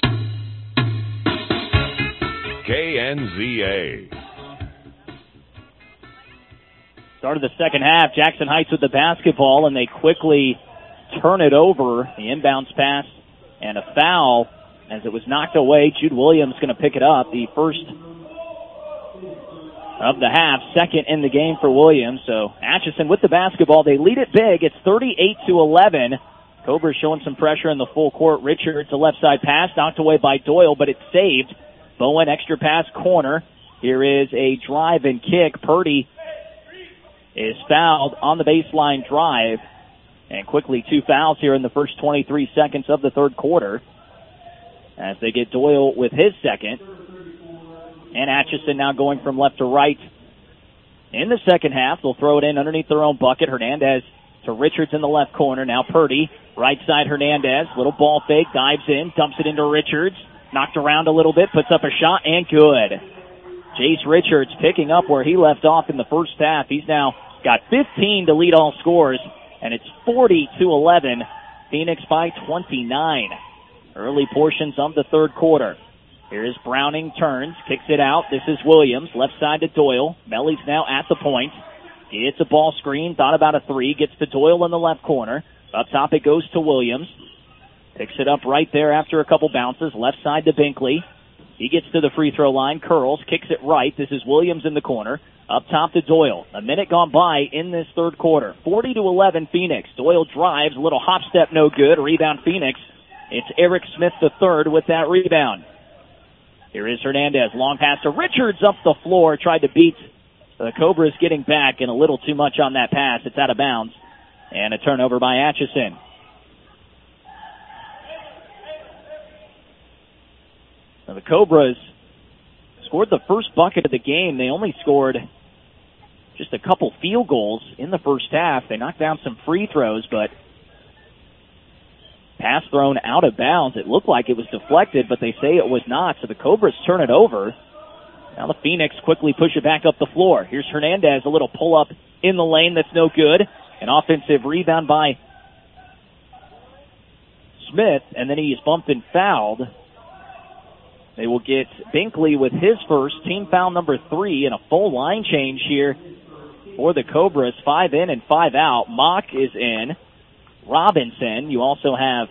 K N Z A. Start of the second half, Jackson Heights with the basketball, and they quickly turn it over. The inbounds pass and a foul as it was knocked away. Jude Williams going to pick it up. The first of the half, second in the game for Williams. So Atchison with the basketball. They lead it big. It's thirty-eight to eleven. Cobras showing some pressure in the full court. Richards, a left side pass, knocked away by Doyle, but it's saved. Bowen, extra pass, corner. Here is a drive and kick. Purdy is fouled on the baseline drive. And quickly two fouls here in the first twenty-three seconds of the third quarter as they get Doyle with his second. And Atchison now going from left to right in the second half. They'll throw it in underneath their own bucket. Hernandez to Richards in the left corner. Now Purdy, right side Hernandez. Little ball fake, dives in, dumps it into Richards. Knocked around a little bit, puts up a shot, and good. Jace Richards picking up where he left off in the first half. He's now got fifteen to lead all scores, and it's forty to eleven. Phoenix by twenty-nine. Early portions of the third quarter. Here's Browning, turns, kicks it out. This is Williams, left side to Doyle. Melly's now at the point. Gets a ball screen, thought about a three, gets to Doyle in the left corner. Up top it goes to Williams. Picks it up right there after a couple bounces, left side to Binkley. He gets to the free throw line, curls, kicks it right. This is Williams in the corner. Up top to Doyle. A minute gone by in this third quarter. forty to eleven Phoenix. Doyle drives, a little hop step, no good. Rebound Phoenix. It's Eric Smith the third with that rebound. Here is Hernandez. Long pass to Richards up the floor. Tried to beat the Cobras getting back and a little too much on that pass. It's out of bounds. And a turnover by Atchison. Now the Cobras scored the first bucket of the game. They only scored just a couple field goals in the first half. They knocked down some free throws, but pass thrown out of bounds. It looked like it was deflected, but they say it was not, so the Cobras turn it over. Now the Phoenix quickly push it back up the floor. Here's Hernandez, a little pull-up in the lane that's no good. An offensive rebound by Smith, and then he is bumped and fouled. They will get Binkley with his first, team foul number three, and a full line change here for the Cobras. Five in and five out. Mock is in. Robinson. You also have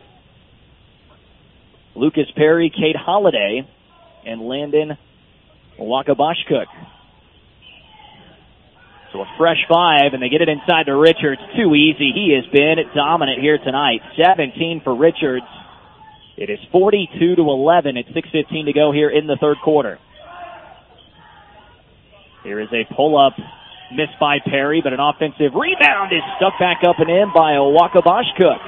Lucas Perry, Kate Holliday, and Landon Wakabashcook. So a fresh five, and they get it inside to Richards. Too easy. He has been dominant here tonight. seventeen for Richards. It is forty-two to eleven. It's six fifteen to go here in the third quarter. Here is a pull-up missed by Perry, but an offensive rebound is stuck back up and in by Wakabashcook.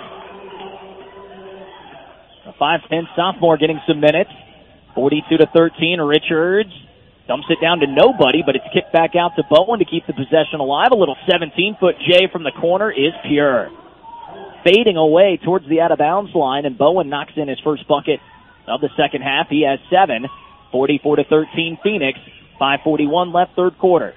A five ten sophomore getting some minutes. forty-two to thirteen. Richards dumps it down to nobody, but it's kicked back out to Bowen to keep the possession alive. A little seventeen-foot J from the corner is pure. Fading away towards the out-of-bounds line, and Bowen knocks in his first bucket of the second half. He has seven. forty-four to thirteen Phoenix. five forty-one left third quarter.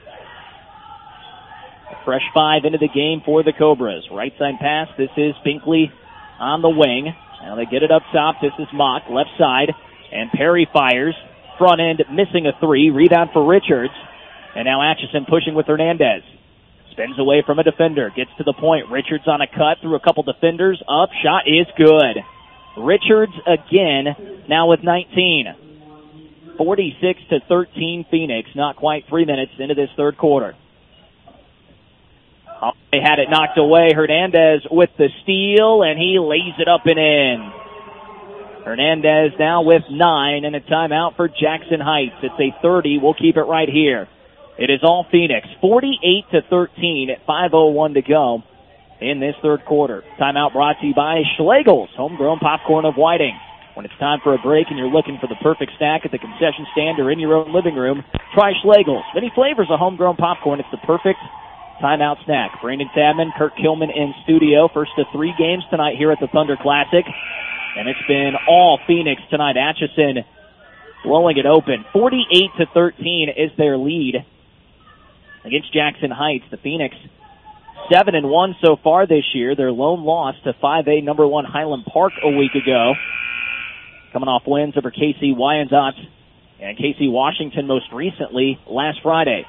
A fresh five into the game for the Cobras. Right side pass. This is Binkley on the wing. Now they get it up top. This is Mock, left side. And Perry fires. Front end missing a three. Rebound for Richards. And now Atchison pushing with Hernandez. Spins away from a defender. Gets to the point. Richards on a cut through a couple defenders. Up. Shot is good. Richards again, now with nineteen. forty-six to thirteen Phoenix, not quite three minutes into this third quarter. They had it knocked away. Hernandez with the steal, and he lays it up and in. Hernandez now with nine, and a timeout for Jackson Heights. It's a thirty. We'll keep it right here. It is all Phoenix, forty-eight to thirteen at five oh one to go in this third quarter. Timeout brought to you by Schlegel's, homegrown popcorn of Whiting. When it's time for a break and you're looking for the perfect snack at the concession stand or in your own living room, try Schlegel's. Many flavors of homegrown popcorn. It's the perfect timeout snack. Brandon Tabman, Kurt Kilman in studio. First of three games tonight here at the Thunder Classic. And it's been all Phoenix tonight. Atchison blowing it open. forty-eight to thirteen is their lead against Jackson Heights. The Phoenix seven and one so far this year. Their lone loss to five A number one Highland Park a week ago. Coming off wins over K C Wyandotte and K C Washington most recently last Friday.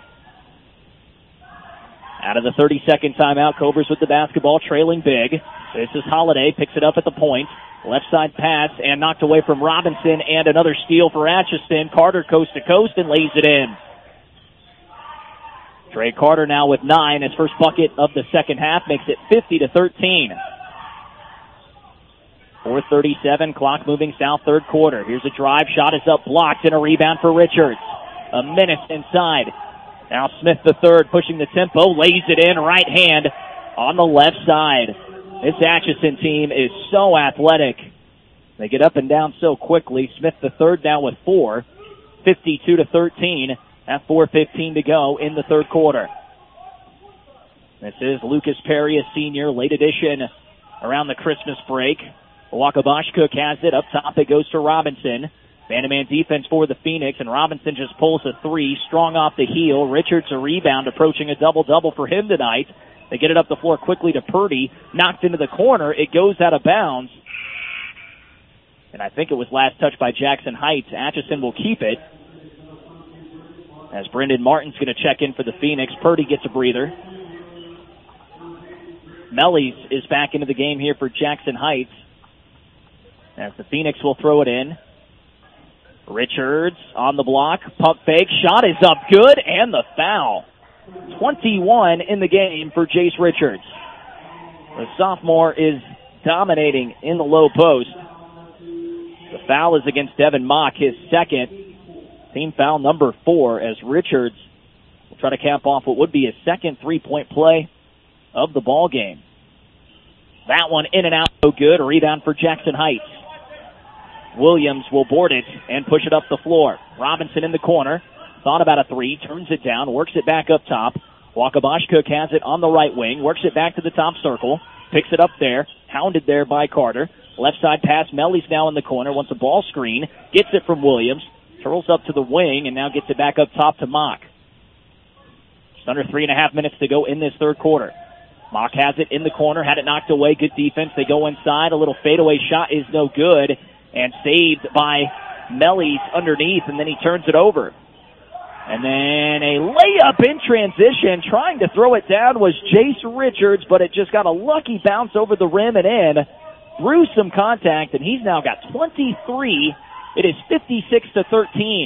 Out of the thirty-second timeout, Cobras with the basketball, trailing big. This is Holiday, picks it up at the point. Left side pass, and knocked away from Robinson, and another steal for Atchison. Carter coast to coast and lays it in. Trey Carter now with nine. His first bucket of the second half makes it fifty to thirteen. four thirty-seven, clock moving south, third quarter. Here's a drive, shot is up, blocked, and a rebound for Richards. A menace inside. Now Smith the third, pushing the tempo, lays it in, right hand on the left side. This Atchison team is so athletic. They get up and down so quickly. Smith the third down with four, fifty-two to thirteen. At four fifteen to go in the third quarter. This is Lucas Perry, a senior, late addition around the Christmas break. Waukesha has it. Up top it goes to Robinson. Man-to-man defense for the Phoenix, and Robinson just pulls a three, strong off the heel. Richards a rebound, approaching a double-double for him tonight. They get it up the floor quickly to Purdy. Knocked into the corner. It goes out of bounds. And I think it was last touched by Jackson Heights. Atchison will keep it. As Brendan Martin's going to check in for the Phoenix. Purdy gets a breather. Mellies is back into the game here for Jackson Heights. As the Phoenix will throw it in. Richards on the block. Pump fake. Shot is up good. And the foul. twenty-one in the game for Jace Richards. The sophomore is dominating in the low post. The foul is against Devin Mock, his second. Team foul number four, as Richards will try to cap off what would be his second three-point play of the ball game. That one in and out, no good. A rebound for Jackson Heights. Williams will board it and push it up the floor. Robinson in the corner. Thought about a three, turns it down, works it back up top. Waukesha has it on the right wing, works it back to the top circle, picks it up there, hounded there by Carter. Left side pass, Mellies now in the corner, wants a ball screen, gets it from Williams, turtles up to the wing, and now gets it back up top to Mock. Just under three and a half minutes to go in this third quarter. Mock has it in the corner, had it knocked away, good defense. They go inside, a little fadeaway shot is no good, and saved by Mellies underneath, and then he turns it over. And then a layup in transition. Trying to throw it down was Jace Richards, but it just got a lucky bounce over the rim and in. Through some contact, and he's now got twenty-three. It is fifty-six to thirteen.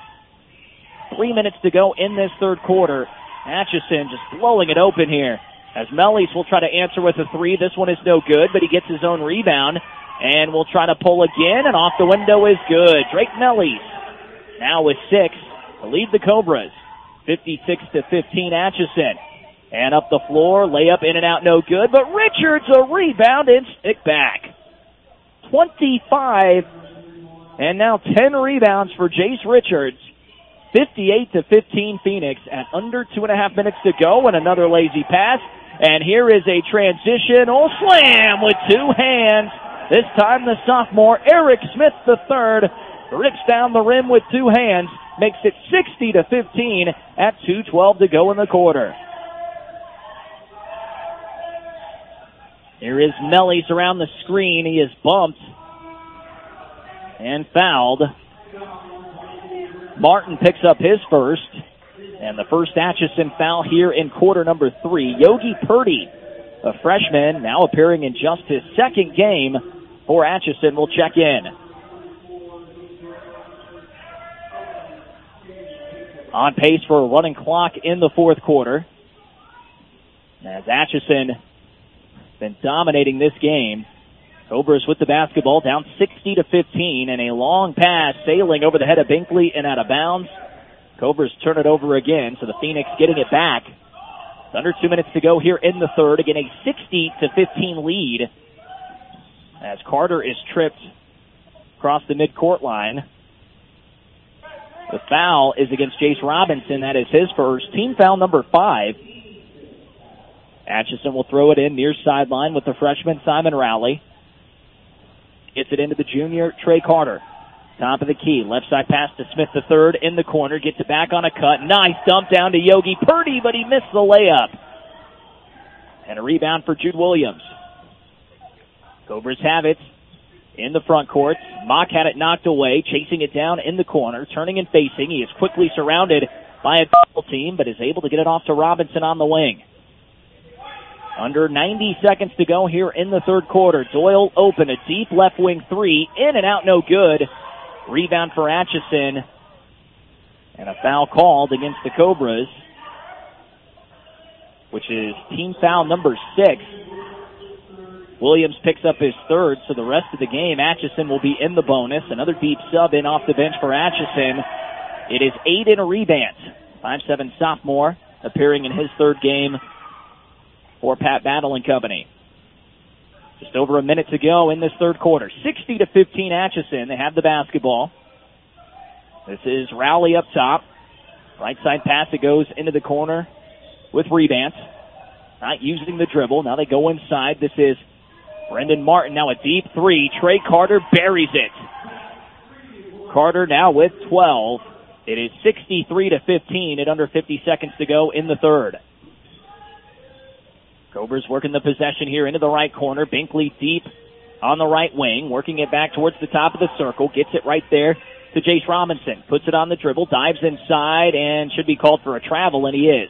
Three minutes to go in this third quarter. Atchison just blowing it open here. As Mellies will try to answer with a three. This one is no good, but he gets his own rebound. And will try to pull again, and off the window is good. Drake Mellies now with six. To lead the Cobras, fifty-six to fifteen Atchison. And up the floor, layup in and out, no good, but Richards a rebound and stick back. twenty-five, and now ten rebounds for Jace Richards. fifty-eight to fifteen Phoenix at under two and a half minutes to go, and another lazy pass. And here is a transitional slam with two hands. This time the sophomore, Eric Smith the third, rips down the rim with two hands. Makes it sixty to fifteen at two twelve to go in the quarter. Here is Mellies around the screen. He is bumped and fouled. Martin picks up his first. And the first Atchison foul here in quarter number three. Yogi Purdy, a freshman, now appearing in just his second game for Atchison will check in. On pace for a running clock in the fourth quarter. As Atchison been dominating this game. Cobras with the basketball, down sixty to fifteen, and a long pass sailing over the head of Binkley and out of bounds. Cobras turn it over again, so the Phoenix getting it back. It's under two minutes to go here in the third. Again, a sixty to fifteen lead as Carter is tripped across the midcourt line. The foul is against Jace Robinson. That is his first. Team foul number five. Atchison will throw it in near sideline with the freshman Simon Rowley. Gets it into the junior Trey Carter. Top of the key. Left side pass to Smith the third in the corner. Gets it back on a cut. Nice dump down to Yogi Purdy, but he missed the layup. And a rebound for Jude Williams. Cobras have it in the front court. Mock had it knocked away, chasing it down in the corner, turning and facing. He is quickly surrounded by a double team, but is able to get it off to Robinson on the wing. Under ninety seconds to go here in the third quarter. Doyle open, a deep left wing three, in and out, no good. Rebound for Atchison, and a foul called against the Cobras, which is team foul number six. Williams picks up his third, so the rest of the game, Atchison will be in the bonus. Another deep sub in off the bench for Atchison. It is Aiden Rebant, five seven sophomore, appearing in his third game for Pat Battle and company. Just over a minute to go in this third quarter. sixty to fifteen Atchison. They have the basketball. This is Rowley up top. Right side pass, it goes into the corner with Rebant. Not using the dribble. Now they go inside. This is Brendan Martin. Now a deep three. Trey Carter buries it. Carter now with twelve. It is sixty-three to fifteen at under fifty seconds to go in the third. Cobras working the possession here into the right corner. Binkley deep on the right wing, working it back towards the top of the circle. Gets it right there to Jace Robinson. Puts it on the dribble, dives inside, and should be called for a travel, and he is.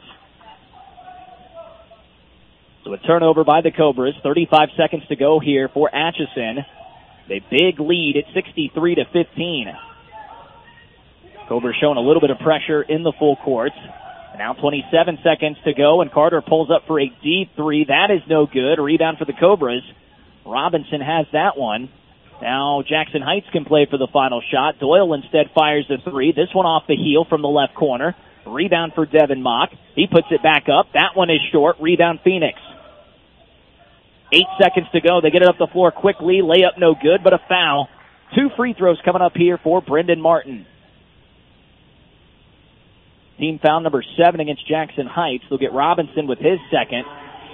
So a turnover by the Cobras. thirty-five seconds to go here for Atchison. A big lead at sixty-three to fifteen. Cobras showing a little bit of pressure in the full court. Now twenty-seven seconds to go, and Carter pulls up for a deep three. That is no good. A rebound for the Cobras. Robinson has that one. Now Jackson Heights can play for the final shot. Doyle instead fires the three. This one off the heel from the left corner. Rebound for Devin Mock. He puts it back up. That one is short. Rebound Phoenix. Eight seconds to go. They get it up the floor quickly. Layup no good, but a foul. Two free throws coming up here for Brendan Martin. Team foul number seven against Jackson Heights. They'll get Robinson with his second.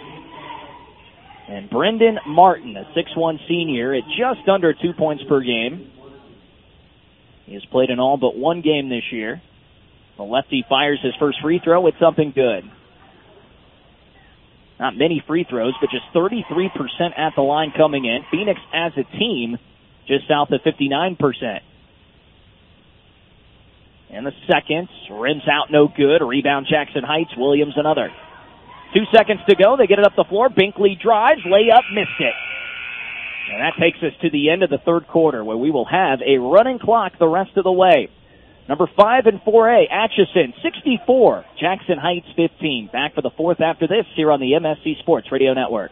And Brendan Martin, a six one senior, at just under two points per game. He has played in all but one game this year. The lefty fires his first free throw. It's something good. Not many free throws, but just thirty-three percent at the line coming in. Phoenix as a team just south of fifty-nine percent. And the second, rims out no good. Rebound Jackson Heights. Williams another. Two seconds to go. They get it up the floor. Binkley drives. Layup, missed it. And that takes us to the end of the third quarter, where we will have a running clock the rest of the way. Number five and four A, Atchison, sixty-four. Jackson Heights, fifteen. Back for the fourth after this here on the M S C Sports Radio Network.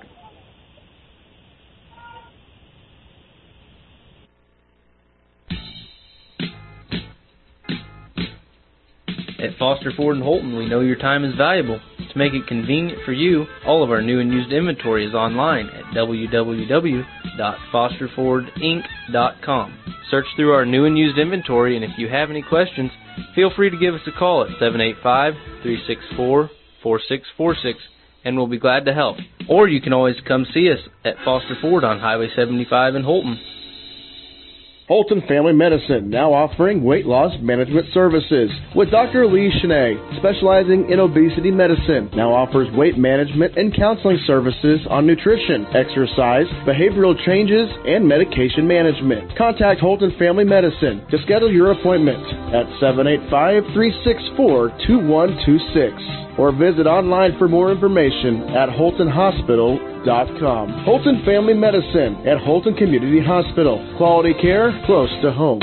At Foster Ford in Holton, we know your time is valuable. To make it convenient for you, all of our new and used inventory is online at w w w dot foster ford inc dot com. Search through our new and used inventory, and if you have any questions, feel free to give us a call at seven eight five, three six four, four six four six, and we'll be glad to help. Or you can always come see us at Foster Ford on Highway seventy-five in Holton. Holton Family Medicine, now offering weight loss management services with Doctor Lee Cheney, specializing in obesity medicine, now offers weight management and counseling services on nutrition, exercise, behavioral changes, and medication management. Contact Holton Family Medicine to schedule your appointment at seven eight five, three six four, two one two six. or visit online for more information at holton hospital dot com. Holton Family Medicine at Holton Community Hospital. Quality care close to home.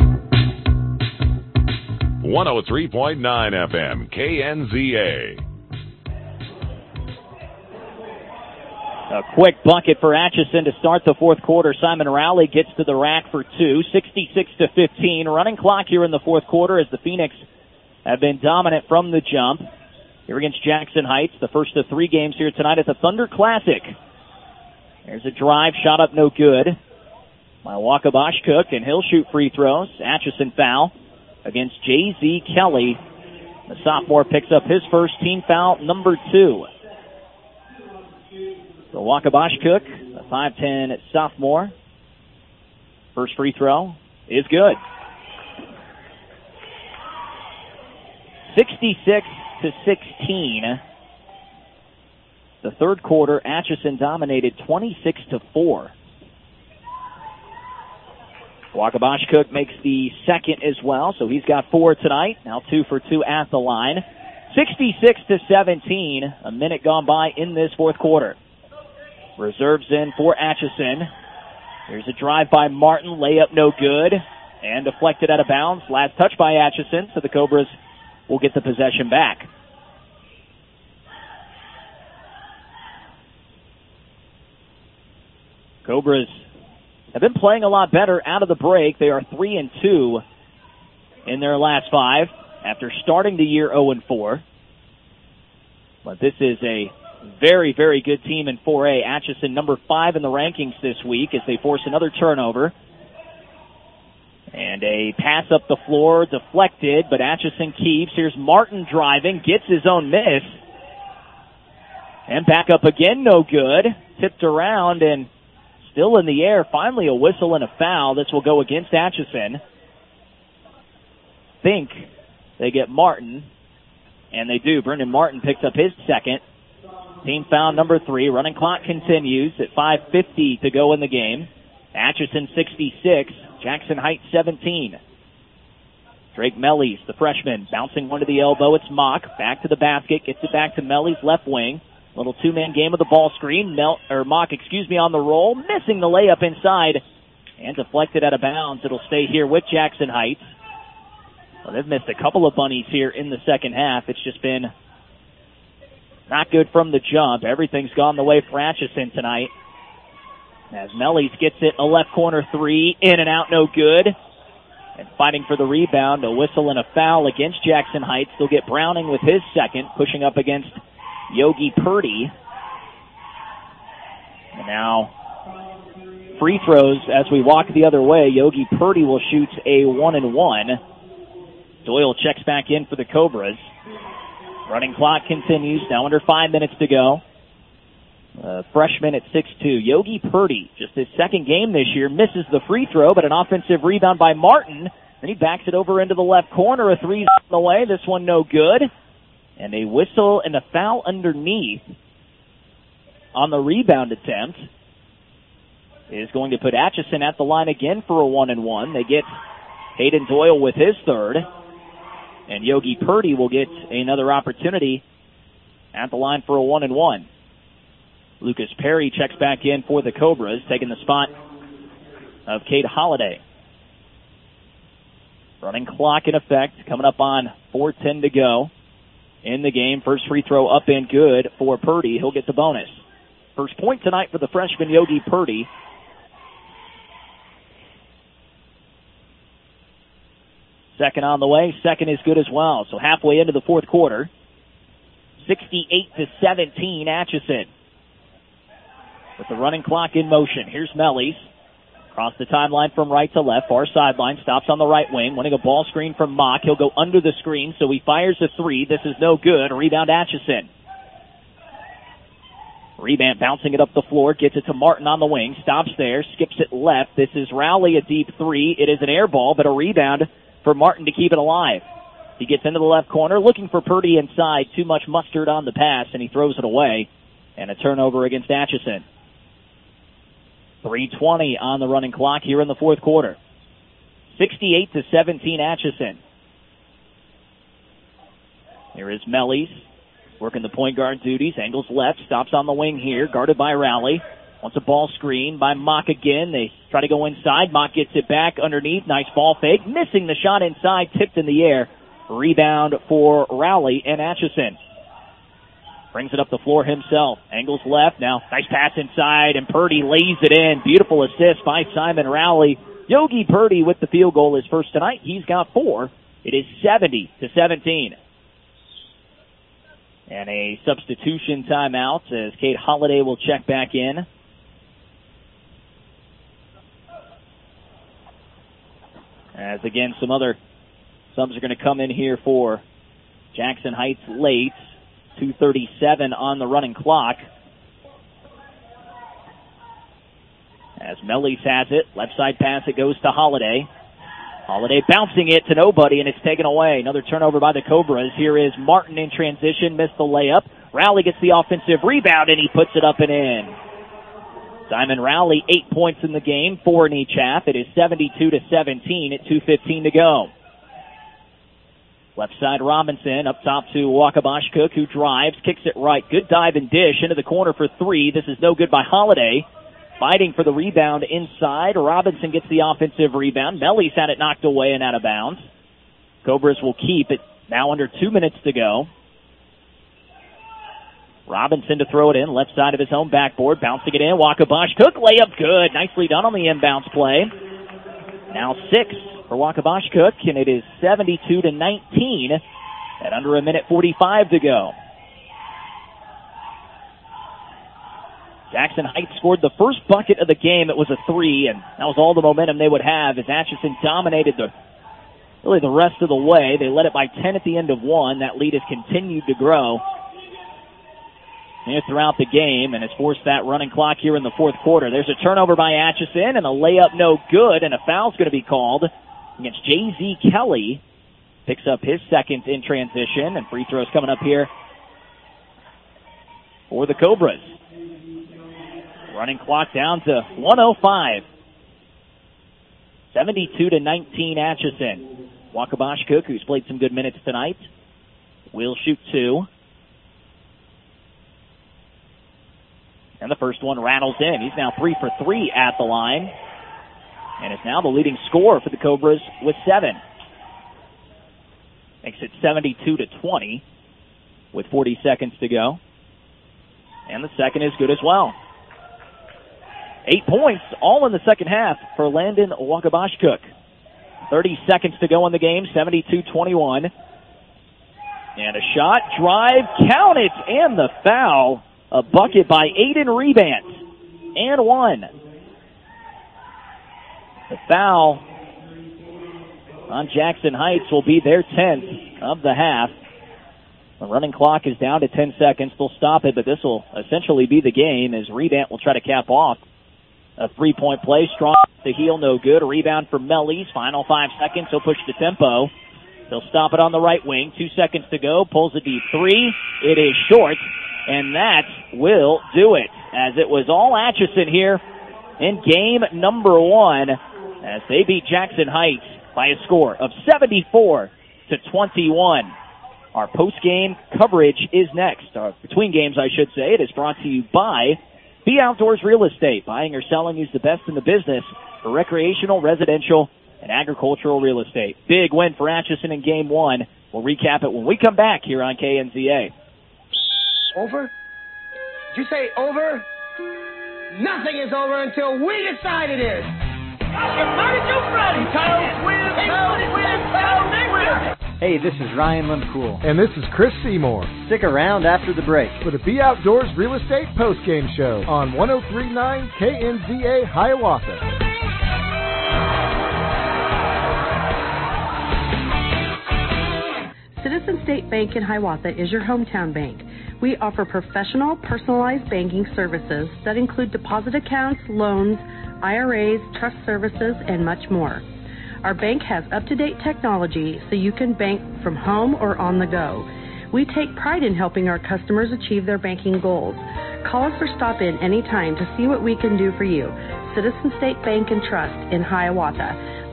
one oh three point nine F M, K N Z A. A quick bucket for Atchison to start the fourth quarter. Simon Rowley gets to the rack for two, sixty-six to fifteen. Running clock here in the fourth quarter as the Phoenix have been dominant from the jump. Here against Jackson Heights, the first of three games here tonight at the Thunder Classic. There's a drive, shot up no good by Wakabash Cook, and he'll shoot free throws. Atchison foul against J Z Kelly. The sophomore picks up his first team foul, number two. So Wakabash Cook, a five ten sophomore. First free throw is good. sixty-six to sixteen. The third quarter, Atchison dominated twenty-six to four. Wakabash Cook makes the second as well, so he's got four tonight. Now two for two at the line. sixty-six to seventeen. A minute gone by in this fourth quarter. Reserves in for Atchison. Here's a drive by Martin. Layup no good. And deflected out of bounds. Last touch by Atchison, so the Cobras will get the possession back. Cobras have been playing a lot better out of the break. They are three and two in their last five after starting the year oh and four. But this is a very, very good team in four A. Atchison number five in the rankings this week as they force another turnover. And a pass up the floor, deflected, but Atchison keeps. Here's Martin driving, gets his own miss. And back up again, no good. Tipped around and still in the air. Finally a whistle and a foul. This will go against Atchison. Think they get Martin, and they do. Brendan Martin picks up his second. Team foul number three. Running clock continues at five fifty to go in the game. Atchison sixty-six, Jackson Heights seventeen. Drake Mellies, the freshman, bouncing one to the elbow. It's Mock. Back to the basket. Gets it back to Mellies, left wing. Little two-man game of the ball screen. Mel, or Mock, excuse me, on the roll. Missing the layup inside. And deflected out of bounds. It'll stay here with Jackson Heights. Well, they've missed a couple of bunnies here in the second half. It's just been not good from the jump. Everything's gone the way for Atchison tonight. As Mellies gets it, a left corner three, in and out, no good. And fighting for the rebound, a whistle and a foul against Jackson Heights. They'll get Browning with his second, pushing up against Yogi Purdy. And now free throws as we walk the other way. Yogi Purdy will shoot a one and one. Doyle checks back in for the Cobras. Running clock continues, now under five minutes to go. Uh, freshman at six two. Yogi Purdy, just his second game this year, misses the free throw, but an offensive rebound by Martin. Then he backs it over into the left corner. A three's on the way. This one no good. And a whistle and a foul underneath on the rebound attempt is going to put Atchison at the line again for a one and one. They get Hayden Doyle with his third. And Yogi Purdy will get another opportunity at the line for a one and one. Lucas Perry checks back in for the Cobras, taking the spot of Cade Holliday. Running clock in effect, coming up on four ten to go in the game. First free throw up and good for Purdy. He'll get the bonus. First point tonight for the freshman Yogi Purdy. Second on the way. Second is good as well. So halfway into the fourth quarter. sixty-eight to seventeen, Atchison. With the running clock in motion. Here's Mellies. Across the timeline from right to left. Far sideline. Stops on the right wing. Winning a ball screen from Mock. He'll go under the screen, so he fires a three. This is no good. Rebound Atchison. Rebound bouncing it up the floor. Gets it to Martin on the wing. Stops there. Skips it left. This is Rowley, a deep three. It is an air ball, but a rebound for Martin to keep it alive. He gets into the left corner, looking for Purdy inside. Too much mustard on the pass, and he throws it away. And a turnover against Atchison. three twenty on the running clock here in the fourth quarter. sixty-eight to seventeen, Atchison. Here is Mellies. working the point guard duties. Angles left, stops on the wing here, guarded by Rowley. Wants a ball screen by Mock again. They try to go inside. Mock gets it back underneath. Nice ball fake. Missing the shot inside. Tipped in the air. Rebound for Rowley and Atchison. Brings it up the floor himself. Angles left. Now, nice pass inside, and Purdy lays it in. Beautiful assist by Simon Rowley. Yogi Purdy with the field goal, his first tonight. He's got four. It is seventy to seventeen. And a substitution timeout as Kate Holliday will check back in. As again, some other subs are going to come in here for Jackson Heights late. two thirty-seven on the running clock. As Mellies has it, left side pass, it goes to Holliday. Holiday bouncing it to nobody, and it's taken away. Another turnover by the Cobras. Here is Martin in transition, missed the layup. Rowley gets the offensive rebound, and he puts it up and in. Simon Rowley, eight points in the game, four in each half. It is seventy-two to seventeen at two fifteen to go. Left side Robinson, up top to Wakabash Cook, who drives, kicks it right. Good dive and dish into the corner for three. This is no good by Holiday. Fighting for the rebound inside. Robinson gets the offensive rebound. Mellies had it knocked away and out of bounds. Cobras will keep it now under two minutes to go. Robinson to throw it in, left side of his own backboard, bouncing it in. Wakabash Cook, layup good. Nicely done on the inbounds play. Now six for Wakabash Cook, and it is seventy-two to nineteen at under a minute forty-five to go. Jackson Heights scored the first bucket of the game. It was a three, and that was all the momentum they would have as Atchison dominated the really the rest of the way. They led it by ten at the end of one. That lead has continued to grow throughout the game, and has forced that running clock here in the fourth quarter. There's a turnover by Atchison, and a layup no good, and a foul's going to be called against J Z Kelly. Picks up his second in transition, and free throws coming up here for the Cobras. Running clock down to one oh five. seventy-two to nineteen Atchison. Wakabash Cook, who's played some good minutes tonight, will shoot two. And the first one rattles in. He's now three for three at the line. And is now the leading scorer for the Cobras with seven. Makes it seventy-two to twenty with forty seconds to go. And the second is good as well. Eight points, all in the second half for Landon Wakabash Cook. thirty seconds to go in the game, seventy-two twenty-one. And a shot, drive, count it, and the foul. A bucket by Aiden Rebant. And one. The foul on Jackson Heights will be their tenth of the half. The running clock is down to ten seconds. They'll stop it, but this will essentially be the game as Rebant will try to cap off a three-point play. Strong to heel, no good. A rebound for Mellies. Final five seconds. He'll push the tempo. They'll stop it on the right wing. Two seconds to go. Pulls a deep three. It is short, and that will do it, as it was all Atchison here in game number one as they beat Jackson Heights by a score of seventy-four to twenty-one. Our post-game coverage is next. Our between games, I should say. It is brought to you by Be Outdoors Real Estate. Buying or selling is the best in the business for recreational, residential, and agricultural real estate. Big win for Atchison in game one. We'll recap it when we come back here on K N Z A. Over? Did you say over? Nothing is over until we decide it is. Hey, this is Ryan Lemcool. And this is Chris Seymour. Stick around after the break for the Be Outdoors Real Estate Postgame Show on one oh three point nine K N Z A Hiawatha. Citizen State Bank in Hiawatha is your hometown bank. We offer professional, personalized banking services that include deposit accounts, loans, I R As, trust services, and much more. Our bank has up-to-date technology so you can bank from home or on the go. We take pride in helping our customers achieve their banking goals. Call us or stop in anytime to see what we can do for you. Citizen State Bank and Trust in Hiawatha.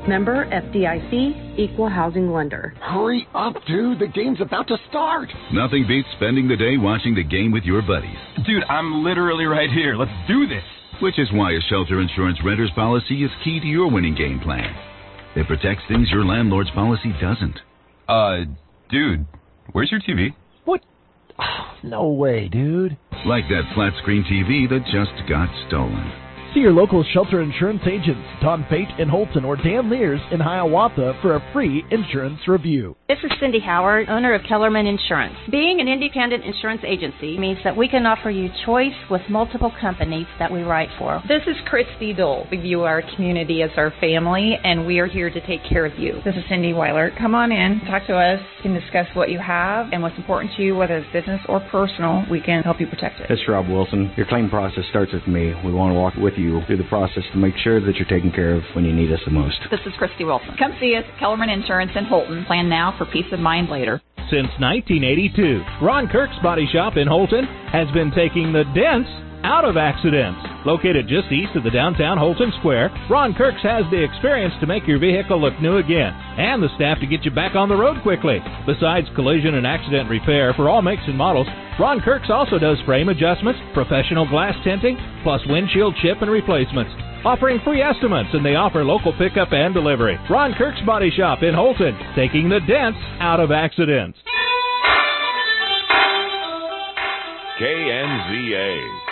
Member F D I C, Equal Housing Lender. Hurry up, dude. The game's about to start. Nothing beats spending the day watching the game with your buddies. Dude, I'm literally right here. Let's do this. Which is why a shelter insurance renter's policy is key to your winning game plan. It protects things your landlord's policy doesn't. Uh, dude, where's your T V? What? Oh, no way, dude. Like that flat screen T V that just got stolen. See your local shelter insurance agents, Don Pate in Holton or Dan Lears in Hiawatha for a free insurance review. This is Cindy Howard, owner of Kellerman Insurance. Being an independent insurance agency means that we can offer you choice with multiple companies that we write for. This is Christy Dole. We view our community as our family, and we are here to take care of you. This is Cindy Weiler. Come on in, talk to us, we can discuss what you have and what's important to you, whether it's business or personal. We can help you protect it. This is Rob Wilson. Your claim process starts with me. We want to walk with you through the process to make sure that you're taken care of when you need us the most. This is Christy Wilson. Come see us at Kellerman Insurance in Holton. Plan now for peace of mind later. Since nineteen eighty-two, Ron Kirk's Body Shop in Holton has been taking the dents out of accidents. Located just east of the downtown Holton Square, Ron Kirk's has the experience to make your vehicle look new again and the staff to get you back on the road quickly. Besides collision and accident repair for all makes and models, Ron Kirk's also does frame adjustments, professional glass tinting, plus windshield chip and replacements. Offering free estimates, and they offer local pickup and delivery. Ron Kirk's Body Shop in Holton, taking the dents out of accidents. K N Z A.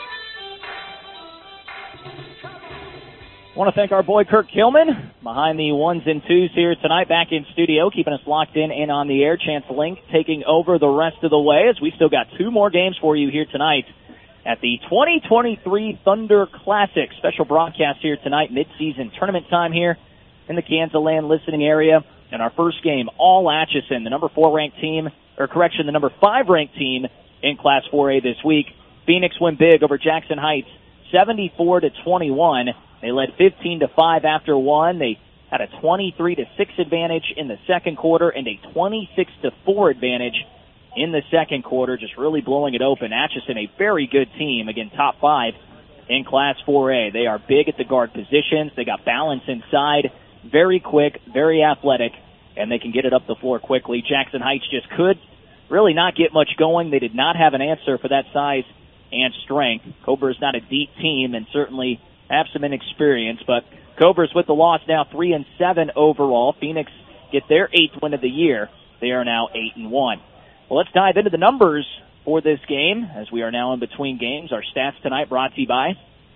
I want to thank our boy Kirk Kilman behind the ones and twos here tonight, back in studio, keeping us locked in and on the air. Chance Link taking over the rest of the way as we still got two more games for you here tonight at the twenty twenty-three Thunder Classic. Special broadcast here tonight, mid-season tournament time here in the Kansas-Land listening area. And our first game, all Atchison, the number four ranked team, or correction, the number five ranked team in Class four A this week. Phoenix win big over Jackson Heights, seventy-four to twenty-one. They led fifteen to five after one. They had a twenty-three to six advantage in the second quarter and a twenty-six to four advantage in the second quarter, just really blowing it open. Atchison, a very good team, again, top five in Class four A. They are big at the guard positions. They got balance inside, very quick, very athletic, and they can get it up the floor quickly. Jackson Heights just could really not get much going. They did not have an answer for that size and strength. Cobra is not a deep team and certainly have some inexperience, but Cobras with the loss now three and seven overall. Phoenix get their eighth win of the year. They are now eight and one. Well, let's dive into the numbers for this game as we are now in between games. Our stats tonight brought to you by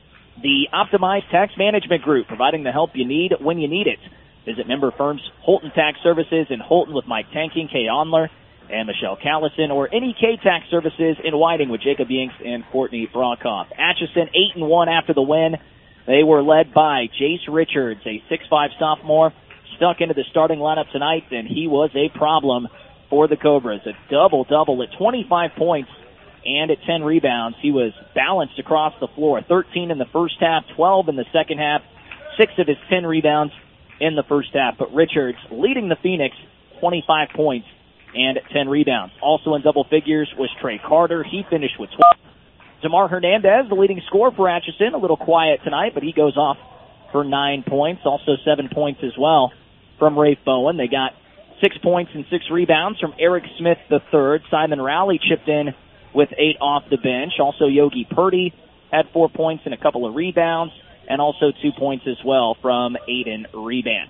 the Optimized Tax Management Group, providing the help you need when you need it. Visit member firms Holton Tax Services in Holton with Mike Tanking, Kay Onler, and Michelle Callison, or N E K Tax Services in Whiting with Jacob Yinks and Courtney Bronkoff. Atchison eight and one after the win. They were led by Jace Richards, a six five sophomore, stuck into the starting lineup tonight, and he was a problem for the Cobras. A double-double at twenty-five points and at ten rebounds. He was balanced across the floor, thirteen in the first half, twelve in the second half, six of his ten rebounds in the first half. But Richards leading the Phoenix, twenty-five points and ten rebounds. Also in double figures was Trey Carter. He finished with twelve. Zamar Hernandez, the leading scorer for Atchison, a little quiet tonight, but he goes off for nine points. Also seven points as well from Rafe Bowen. They got six points and six rebounds from Eric Smith the third. Simon Rowley chipped in with eight off the bench. Also Yogi Purdy had four points and a couple of rebounds, and also two points as well from Aiden Rebant.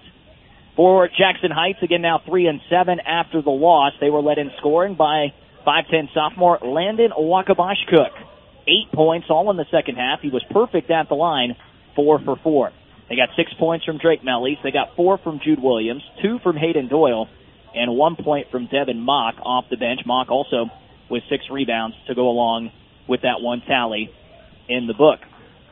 For Jackson Heights, again now three and seven after the loss. They were led in scoring by five ten sophomore Landon Wakabash-Cook. Eight points, all in the second half. He was perfect at the line, four for four. They got six points from Drake Mellies. They got four from Jude Williams, two from Hayden Doyle, and one point from Devin Mock off the bench. Mock also with six rebounds to go along with that one tally in the book.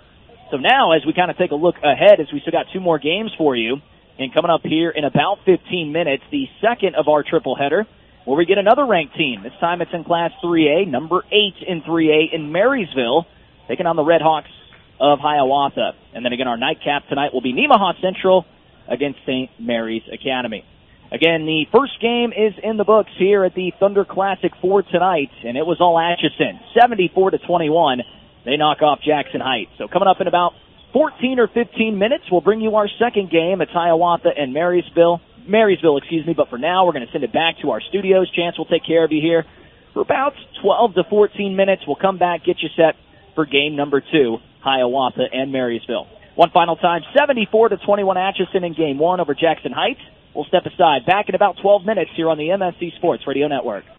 So now, as we kind of take a look ahead, as we still got two more games for you, and coming up here in about fifteen minutes, the second of our triple header, where we get another ranked team. This time it's in Class three A, number eight in three A in Marysville, taking on the Red Hawks of Hiawatha. And then again, our nightcap tonight will be Nemaha Central against Saint Mary's Academy. Again, the first game is in the books here at the Thunder Classic for tonight, and it was all Atchison, seventy-four to twenty-one. They knock off Jackson Heights. So coming up in about fourteen or fifteen minutes, we'll bring you our second game at Hiawatha and Marysville. Marysville, excuse me, but for now, we're going to send it back to our studios. Chance will take care of you here for about twelve to fourteen minutes. We'll come back, get you set for game number two, Hiawatha and Marysville. One final time, seventy-four to twenty-one Atchison in game one over Jackson Heights. We'll step aside. Back in about twelve minutes here on the M S C Sports Radio Network.